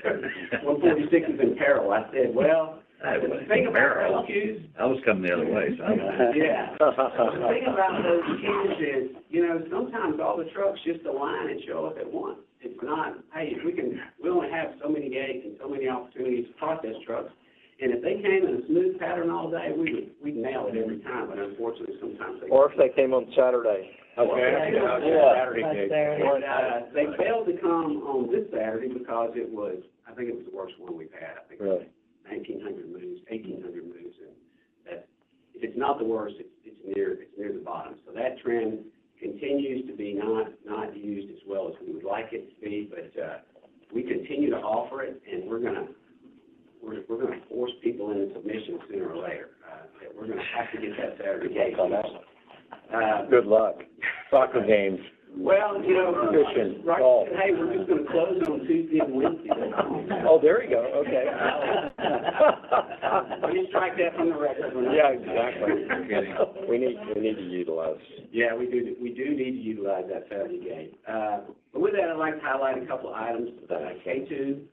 one forty-six is in peril." I said, "Well, the thing about those queues." I was coming the other way, so. Yeah. The thing about those queues is, you know, sometimes all the trucks just align and show up at once. It's not, hey, we can, we only have so many gates and so many opportunities to process trucks. And if they came in a smooth pattern all day, we would, we'd nail it every time, but unfortunately sometimes they. Or if they came on Saturday. Okay. Yeah. Saturday gate. But, uh, they failed to come on this Saturday because it was, I think it was the worst one we've had. I think Really? nineteen hundred moves, eighteen hundred moves, and that, if it's not the worst, it's, it's near, it's near the bottom. So that trend continues to be not, not used as well as we would like it to be, but, uh, we continue to offer it, and we're gonna, we're, we're gonna force people people in the submission sooner or later. Uh, that we're gonna have to get that Saturday gate on that one. Uh, Good luck. Soccer games. well, you know, Fishing, right, golf. hey, we're just gonna close on Tuesday and Wednesday. Oh, there you go, okay. Let me strike that from the record. We're not- Yeah, exactly. We need, we need to utilize. Yeah, we do, we do need to utilize that Saturday gate. Uh, but with that, I'd like to highlight a couple of items. Uh, K two,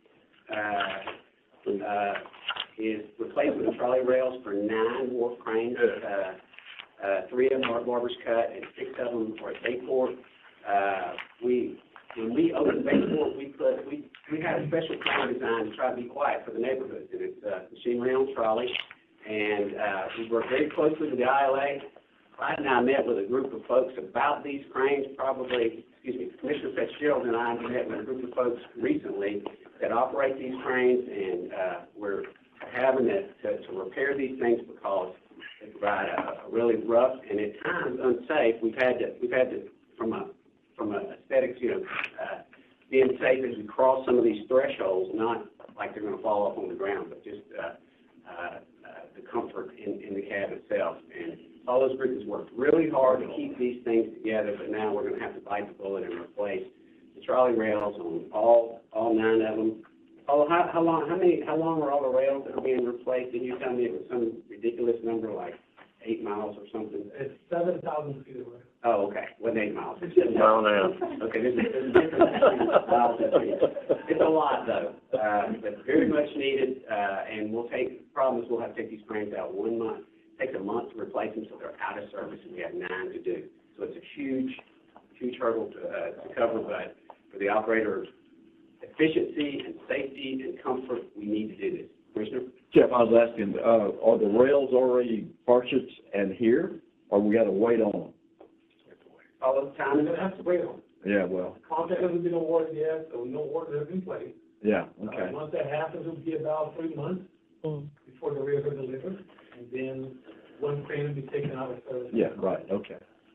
uh, uh, is replacement of trolley rails for nine wharf cranes. Uh, uh, three of them are at Barber's Cut and six of them are at Bayport. Uh, we, when we opened Bayport, we put, we, we had a special crane design to try to be quiet for the neighborhoods. And it's a machine-round trolley. And, uh, we worked very closely with the I L A. Clyde and I met with a group of folks about these cranes, probably, excuse me, Commissioner Fitzgerald and I met with a group of folks recently that operate these cranes, and, uh, we're having to, to, to repair these things because they provide a, a really rough and at times unsafe. We've had to, we've had to, from a, from a aesthetics, you know, uh, being safe as we cross some of these thresholds, not like they're gonna fall off on the ground, but just, uh, uh, uh, the comfort in, in the cab itself. And all those groups worked really hard to keep these things together, but now we're gonna have to bite the bullet and replace the trolley rails on all, all nine of them. Oh, how, how long, how many, how long are all the rails that are being replaced? Did you tell me it was some ridiculous number, like eight miles or something? It's seven thousand feet away. Oh, okay, wasn't eight miles. It's No, no. Okay, there's a, there's a difference between miles and feet. It's a lot though, uh, but very much needed, uh, and we'll take, problem is we'll have to take these cranes out one month. It takes a month to replace them, so they're out of service, and we have nine to do. So it's a huge, huge hurdle to, uh, to cover, but for the operator's efficiency and safety and comfort, we need to do this. Commissioner? Jeff, I was asking, uh, are the rails already purchased and here, or we gotta wait on them? All the time. We're gonna have to wait on it. Yeah, well, Contract hasn't been awarded yet, so no order has been placed. yeah, Uh, okay. Once that happens, it'll be about three months before the rails are delivered, and then one crane will be taken out of service. Yeah, right, okay.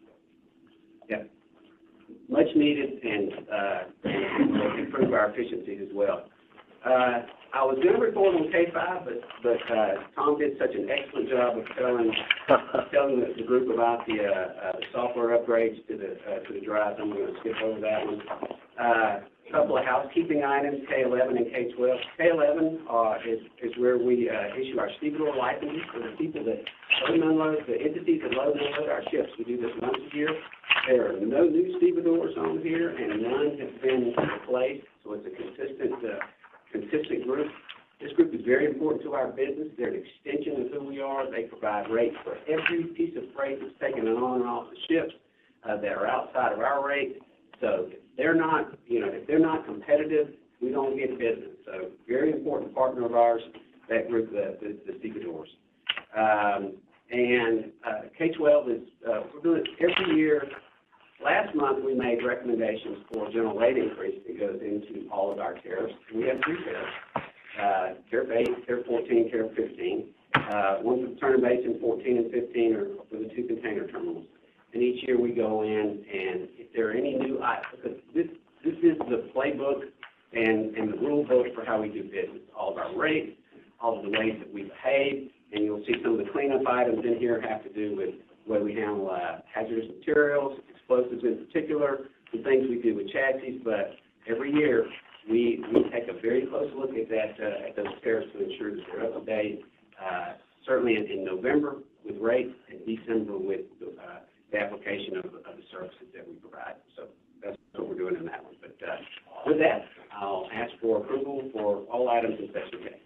Yeah. Much needed and, uh, and will improve our efficiencies as well. Uh, I was going to report on K five, but, but, uh, Tom did such an excellent job of telling, telling the, the group about the, uh, uh, the software upgrades to the, uh, to the drives. I'm going to skip over that one. Uh, a couple of housekeeping items, K eleven and K twelve. K eleven, uh, is, is where we, uh, issue our stevedore licenses for the people that load and unload, the entities that load and unload our ships. We do this once a year. There are no new stevedores on here, and none have been replaced, so it's a consistent, uh, consistent group. This group is very important to our business. They're an extension of who we are. They provide rates for every piece of freight that's taken on and off the ships, uh, that are outside of our rate. So if they're not, you know, if they're not competitive, we don't get business. So very important partner of ours, that group, the, the, the stevedores. Um, and, uh, K twelve is, uh, we're doing it every year. Last month, we made recommendations for a general rate increase that goes into all of our tariffs. We have three tariffs, uh, tariff eight, tariff fourteen, tariff fifteen. Uh, one for the Turner Basin, fourteen and fifteen are for the two container terminals. And each year we go in, and if there are any new items, because this, this is the playbook and, and the rule book for how we do business. All of our rates, all of the ways that we behave, and you'll see some of the cleanup items in here have to do with the way we handle, uh, hazardous materials, explosives in particular, some things we do with chassis, but every year we, we take a very close look at that, uh, at those tariffs to ensure that they're up to date, uh, certainly in, in November with rates and December with, uh, the application of, of the services that we provide. So that's what we're doing in that one. But, uh, with that, I'll ask for approval for all items in Section K.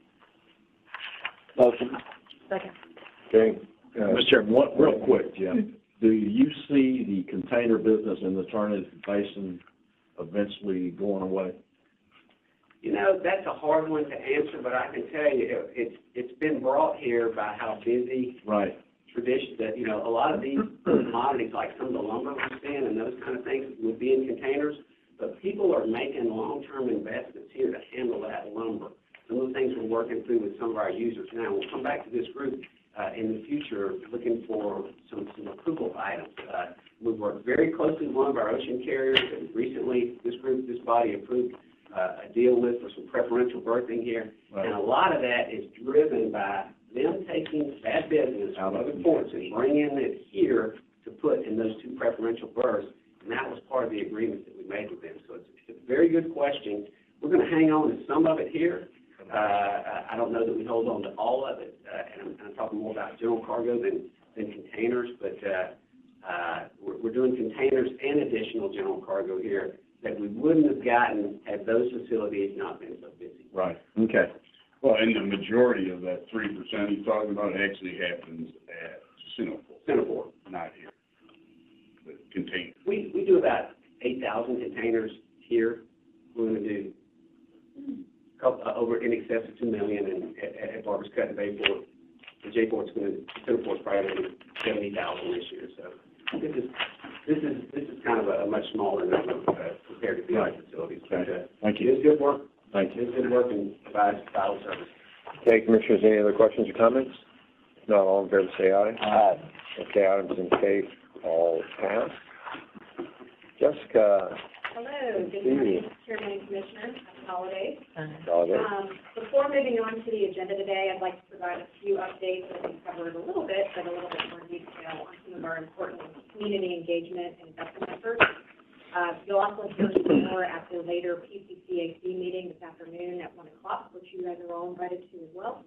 Motion. Second. Okay. Uh, Mister Chairman, one, real quick, Jim, do you see the container business in the Turner Basin eventually going away? You know, that's a hard one to answer, but I can tell you, it, it's, it's been brought here by how busy Right. tradition, that, you know, a lot of these commodities, like some of the lumber we're seeing and those kind of things, would be in containers, but people are making long-term investments here to handle that lumber. Some of the things we're working through with some of our users. Now, we'll come back to this group uh, in the future looking for some, some approval items. Uh, we've worked very closely with one of our ocean carriers, and recently this group, this body approved uh, a deal with for some preferential berthing here. And a lot of that is driven by them taking that business from other ports and bringing it here to put in those two preferential berths. And that was part of the agreement that we made with them. So it's, it's a very good question. We're going to hang on to some of it here. Uh, I don't know that we hold on to all of it, uh, and I'm, I'm talking more about general cargo than, than containers, but uh, uh, we're, we're doing containers and additional general cargo here that we wouldn't have gotten had those facilities not been so busy. Right, okay. Well, and the majority of that three percent he's talking about actually happens at Cineport. Cineport. Not here. The container. We, we do about eight thousand containers here. We're going to do couple, uh, over in excess of two million in, at, at Barbers Cut and Bayport. The J-Port's going to, Cineport's probably going to do seventy thousand this year. So this is, this is, this is kind of a, a much smaller number uh, compared to the other facilities. But, uh, Thank you. It's good work. Thank you. It's good work and provides vital service. Okay, Commissioners, any other questions or comments? If not, all in favor say aye. Aye. Okay, items in case all passed. Jessica, Hello, good morning, Chairman and Commissioners. Happy holidays. holiday. Um, before moving on to the agenda today, I'd like to provide a few updates that we covered a little bit, but a little bit more detail on some of our important community engagement and investment efforts. Uh, you'll also hear some more at the later P C C A C meeting this afternoon at one o'clock, which you guys are all invited to as well.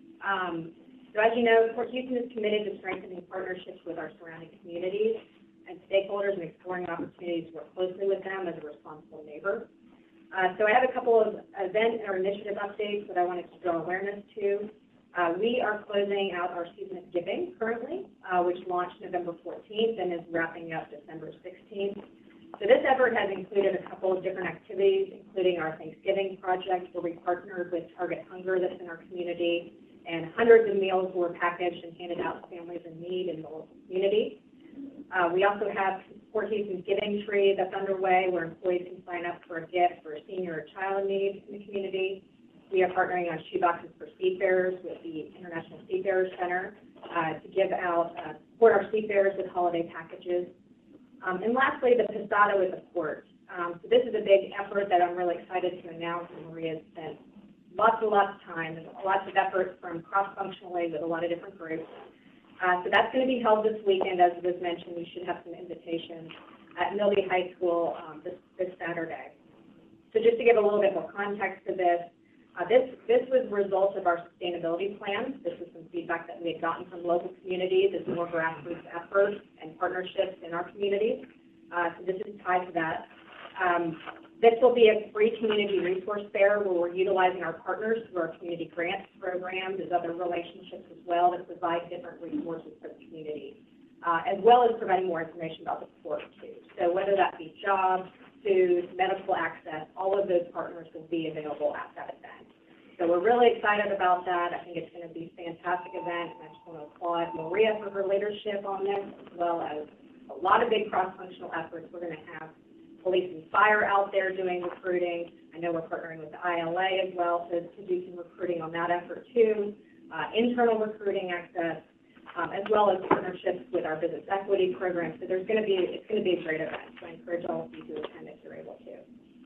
Um, so as you know, Port Houston is committed to strengthening partnerships with our surrounding communities and stakeholders and exploring opportunities to work closely with them as a responsible neighbor. Uh, so I have a couple of event or initiative updates that I wanted to draw awareness to. Uh, we are closing out our season of giving currently, uh, which launched November fourteenth and is wrapping up December sixteenth. So this effort has included a couple of different activities, including our Thanksgiving project, where we partnered with Target Hunger that's in our community, and hundreds of meals were packaged and handed out to families in need in the local community. Uh, we also have Port Houston's Giving Tree that's underway, where employees can sign up for a gift for a senior or child in need in the community. We are partnering on shoeboxes for seafarers with the International Seafarers Center uh, to give out, uh, support our seafarers with holiday packages. Um, and lastly, the Posada with the port. Um, so this is a big effort that I'm really excited to announce, and Maria has spent lots and lots of time and lots of effort from cross-functionally with a lot of different groups. Uh, so that's going to be held this weekend. As was mentioned, we should have some invitations at Milby High School um, this, this Saturday. So just to give a little bit more context to this, uh, this, this was a result of our sustainability plan. This was some feedback that we had gotten from local communities as more grassroots efforts and partnerships in our communities. Uh, so this is tied to that. Um, this will be a free community resource fair where we're utilizing our partners through our community grants program. There's other relationships as well that provide different resources for the community, uh, as well as providing more information about the port too. So whether that be jobs, food, medical access, all of those partners will be available at that event. So we're really excited about that. I think it's going to be a fantastic event, and I just want to applaud Maria for her leadership on this, as well as a lot of big cross-functional efforts. We're going to have police and fire out there doing recruiting. I know we're partnering with the I L A as well to, to do some recruiting on that effort too, uh, internal recruiting access, um, as well as partnerships with our business equity program. So there's going to be, it's going to be a great event. So I encourage all of you to attend if you're able to.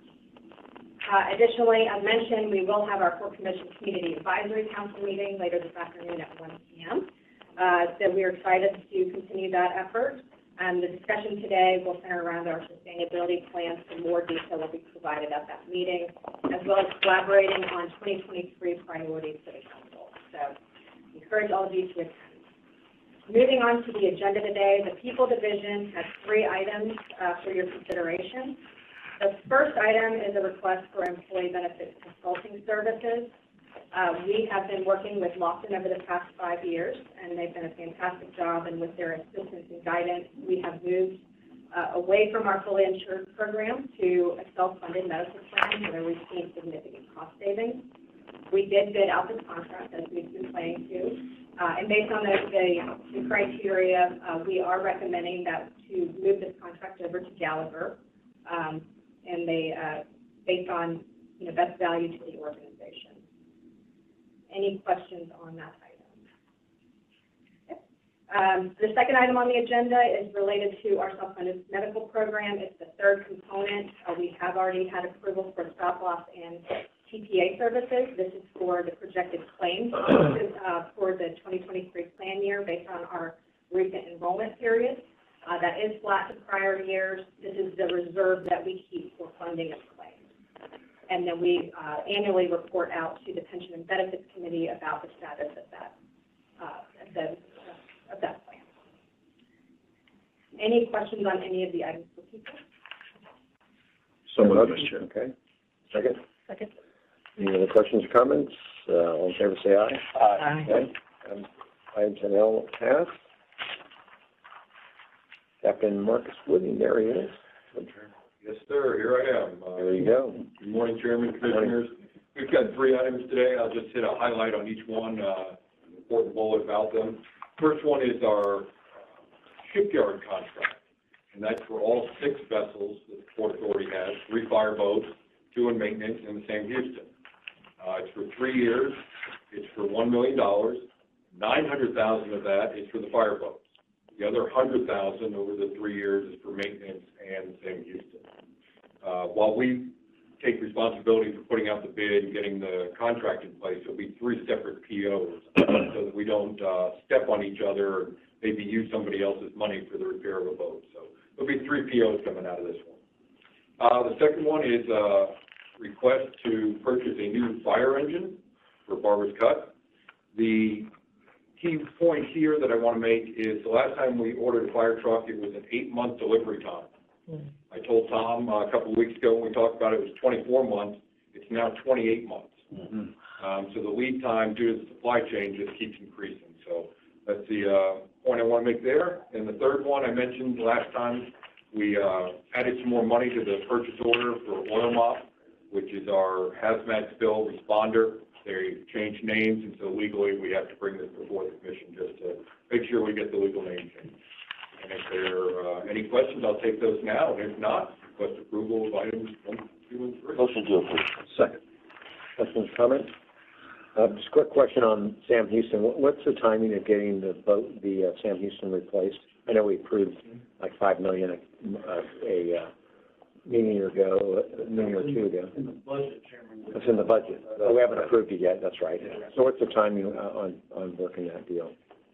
Uh, additionally, as mentioned, we will have our Port Commission Community Advisory Council meeting later this afternoon at one p m Uh, so we are excited to continue that effort. And the discussion today will center around our sustainability plans, and more detail will be provided at that meeting, as well as collaborating on twenty twenty-three priorities for the council. So I encourage all of you to attend. Moving on to the agenda today, the People Division has three items uh, for your consideration. The first item is a request for employee benefits consulting services. Uh, we have been working with Lofton over the past five years, and they've done a fantastic job, and with their assistance and guidance, we have moved uh, away from our fully insured program to a self-funded medical plan where we've seen significant cost savings. We did bid out this contract, as we've been planning to, uh, and based on the, the, the criteria, uh, we are recommending that to move this contract over to Gallagher, um, and they, uh, based on, you know, best value to the organization. Any questions on that item? Yep. Um, the second item on the agenda is related to our self-funded medical program. It's the third component. Uh, we have already had approval for stop loss and T P A services. This is for the projected claims uh, for the twenty twenty-three plan year based on our recent enrollment period. Uh, that is flat to prior years. This is the reserve that we keep for funding of claims. And then we uh, annually report out to the Pension and Benefits Committee about the status of that, uh, the, of that plan. Any questions on any of the items for people? So moved, Mister Chair. Okay. Second? Second. Any other questions or comments? Uh, all in favor, say aye. Aye. Okay. Um, item ten L passed. Captain Marcus Wooding, there he is. Yes, sir, here I am. Uh, There you go. Good morning, Chairman, Commissioners. We've got three items today. I'll just hit a highlight on each one, uh, an important bullet about them. First one is our shipyard contract, and that's for all six vessels that the Port Authority has, three fire boats, two in maintenance, and the Sam Houston. Uh, it's for three years. It's for one million dollars. nine hundred thousand dollars of that is for the fire boats. The other one hundred thousand dollars over the three years is for maintenance and Sam Houston. Uh, while we take responsibility for putting out the bid and getting the contract in place, there'll be three separate P Os so that we don't uh, step on each other or maybe use somebody else's money for the repair of a boat. So there'll be three P Os coming out of this one. Uh, the second one is a request to purchase a new fire engine for Barber's Cut. The key point here that I want to make is the last time we ordered a fire truck, it was an eight-month delivery time. Mm-hmm. I told Tom uh, a couple of weeks ago when we talked about it, it was twenty-four months. It's now twenty-eight months. Mm-hmm. Um, so the lead time due to the supply chain just keeps increasing. So that's the uh, point I want to make there. And the third one I mentioned last time, we uh, added some more money to the purchase order for Oil Mop, which is our hazmat spill responder. They changed names, and so legally we have to bring this before the commission just to make sure we get the legal name changed. And if there are uh, any questions, I'll take those now, and if not, request approval of items one, two, and three. Motion to approve. Second. Questions, comments? Uh, just a quick question on Sam Houston. What, what's the timing of getting the boat, the uh, Sam Houston replaced? I know we approved like five million uh, a uh, meeting ago, a meeting or two ago. In the budget, Chairman. It's in the budget. Oh, we haven't approved it yet. That's right. So what's the timing uh, on on working that deal?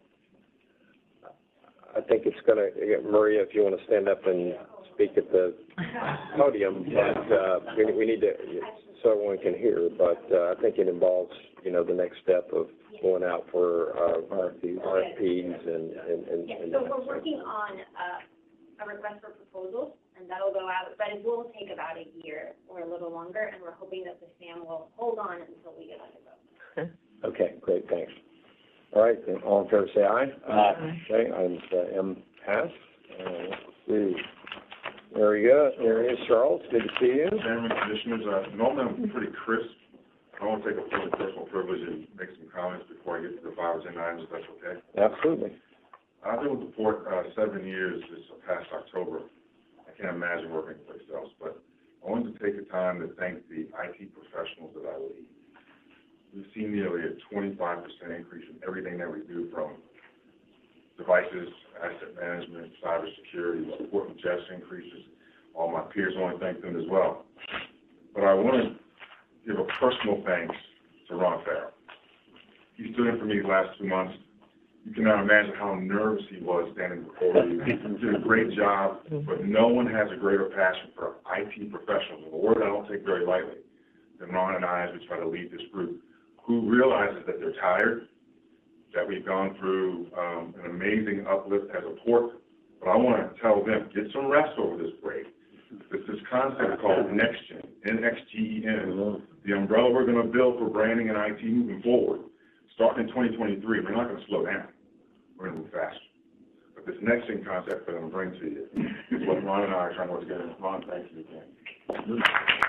I think it's gonna, Maria, if you want to stand up and speak at the podium, but, uh, we, we need to, so everyone can hear, but, uh, I think it involves, you know, the next step of going out for, uh, R F Ps, R F Ps and, and, and. Yes, and so we're working on, uh, a request for proposals, and that'll go out, but it will take about a year or a little longer, and we're hoping that the SAM will hold on until we get on the road. Okay, great, thanks. All right, then all in favor say aye. Aye. Okay, item uh, M passed. Uh, let's see. There we go. There he is, Charles. Good to see you. Chairman, Commissioners, uh, normally I'm pretty crisp. I want to take a point of personal privilege and make some comments before I get to the five or ten items, if that's okay. Absolutely. I've been with the port uh, seven years this past October. I can't imagine working anyplace else, but I wanted to take the time to thank the I T professionals that I lead. We've seen nearly a twenty-five percent increase in everything that we do, from devices, asset management, cybersecurity, important just increases. All my peers want to thank them as well. But I want to give a personal thanks to Ron Farrell. He stood in for me the last two months. You cannot imagine how nervous he was standing before you. He did a great job, but no one has a greater passion for I T professionals, a word I don't take very lightly, than Ron and I as we try to lead this group, who realizes that they're tired, that we've gone through um, an amazing uplift as a port. But I want to tell them, get some rest over this break. There's this concept called NextGen, N X G E N, the umbrella we're going to build for branding and I T moving forward. Starting in twenty twenty-three, we're not going to slow down. We're going to move faster. But this NextGen concept that I'm going to bring to you is what Ron and I are trying to work together. Ron, thank you again.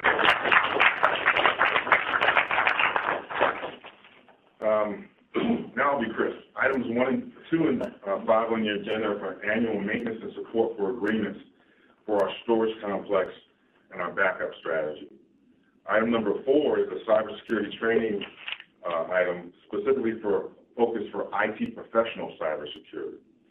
Um, now I'll be crisp. Items one and two and uh, five on your agenda are for annual maintenance and support for agreements for our storage complex and our backup strategy. Item number four is a cybersecurity training uh, item specifically for focus for I T professional cybersecurity.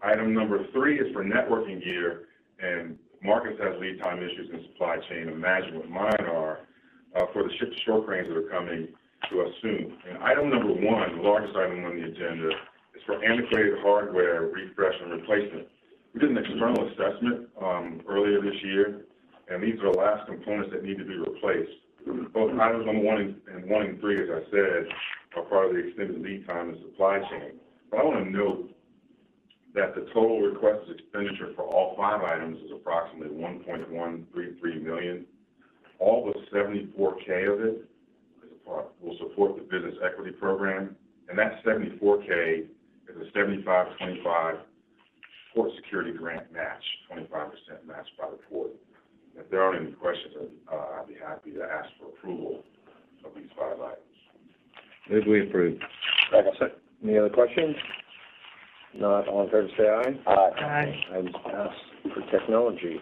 Item number three is for networking gear, and Marcus has lead time issues in supply chain. Imagine what mine are uh, for the ship-to-shore cranes that are coming to us soon. And item number one, the largest item on the agenda, is for antiquated hardware refresh and replacement. We did an external assessment um, earlier this year, and these are the last components that need to be replaced. Both items number one and, and one and three, as I said, are part of the extended lead time and supply chain. But I want to note that the total requested expenditure for all five items is approximately one point one three three million dollars. All but seventy-four K of it is a part, will support the business equity program, and that seventy-four K is a seventy-five twenty-five port security grant match, twenty-five percent matched by the port. If there aren't any questions, uh, I'd be happy to ask for approval of these five items. Move we approve. Second. Any other questions? Not, all in favor, say aye. Aye. Items passed for technology.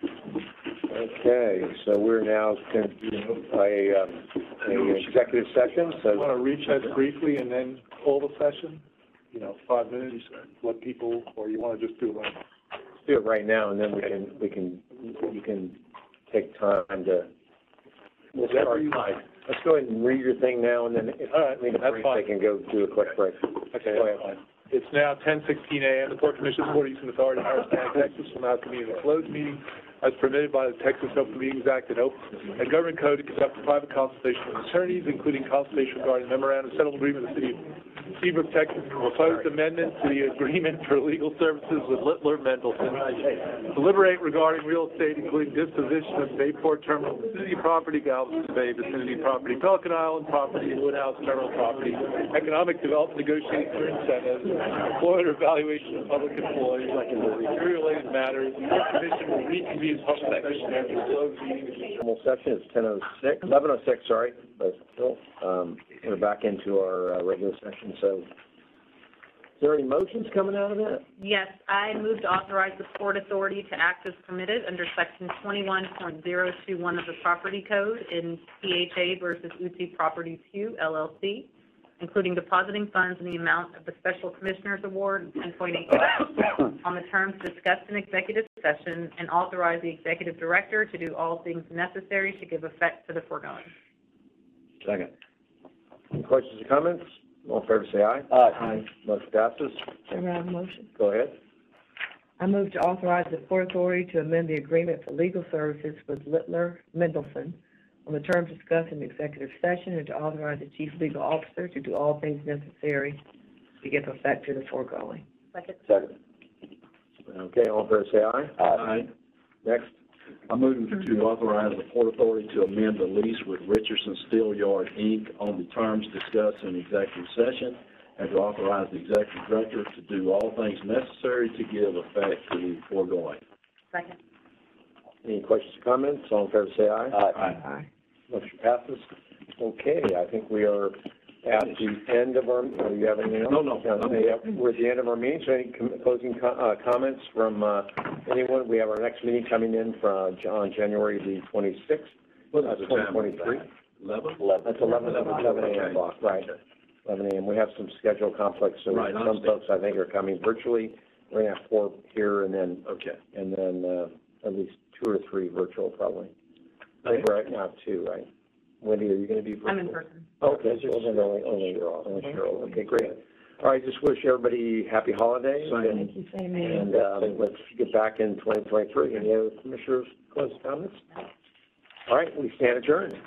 Okay, so we're now going to do a, um, a executive session, so. Want to recess briefly and then call the session? You know, five minutes, let people, or you want to just do it right now? Let's do it right now, and then we can, we can, you can take time to. We'll Whatever start. you like. Let's go ahead and read your thing now, and then if All right, we need a that's break, fine. they can go do a quick break. Okay, Go that's ahead. fine. It's now ten sixteen a m The Port Commission Board of Eastern Authority, Harris County, Texas, will now convene a closed meeting as permitted by the Texas Open Meetings Act and Open and Government Code to conduct a private consultation with attorneys, including consultation regarding memorandum of settlement agreement with the city of Seabrook, Texas, proposed amendment to the agreement for legal services with Littler Mendelson, deliberate regarding real estate, including disposition of Bayport Terminal vicinity property, Galveston Bay vicinity property, Pelican Island property, and Woodhouse Terminal property, economic development negotiating for incentives, employment or evaluation of public employees, security-related matters. The Port Commission will reconvene public session after the closed meeting. Normal session is ten oh six, eleven oh six, sorry, but still, um, we're back into our uh, regular session, so. Is there any motions coming out of that? Yes, I move to authorize the Port Authority to act as permitted under section twenty-one point zero two one of the Property Code in P H A versus U T C Properties Q L L C, including depositing funds in the amount of the Special Commissioner's Award, ten point eight, on the terms discussed in executive session, and authorize the Executive Director to do all things necessary to give effect to the foregoing. Second. Any questions or comments? All in favor, say aye. Aye. Motion passes. Chairman, I have a motion. Go ahead. I move to authorize the Port Authority to amend the agreement for legal services with Littler Mendelson on the terms discussed in the executive session, and to authorize the Chief Legal Officer to do all things necessary to give effect to the foregoing. Second. Second. Okay, all in favor, say aye. Aye. Next. I move to authorize the Port Authority to amend the lease with Richardson Steel Yard, Incorporated on the terms discussed in executive session, and to authorize the Executive Director to do all things necessary to give effect to the foregoing. Second. Any questions or comments? All in favor, say aye. Aye. Aye. Motion passes. Okay, I think we are at the end of our, do you have anything else? No, no. Yeah, we're at the end of our meeting, so any com- closing co- uh, comments from, uh, anyone? We have our next meeting coming in from, uh, on January the twenty-sixth, What uh, is the twenty time? twenty-three. Eleven? That's eleven, eleven a m block, right, eleven a m We have some schedule conflicts, so Right, I some understand. folks, I think, are coming virtually. We're gonna have four here, and then, Okay. and then, uh, at least two or three virtual, probably. I think right now, two, right? Wendy, are you gonna be virtual? I'm in person. Okay, so then only, only you're all, only Cheryl, okay, great. All right, just wish everybody happy holidays, Same. and, Thank you, same here. and, um, let's get back in twenty twenty-three. Any other commissioners, closing comments? All right, we stand adjourned.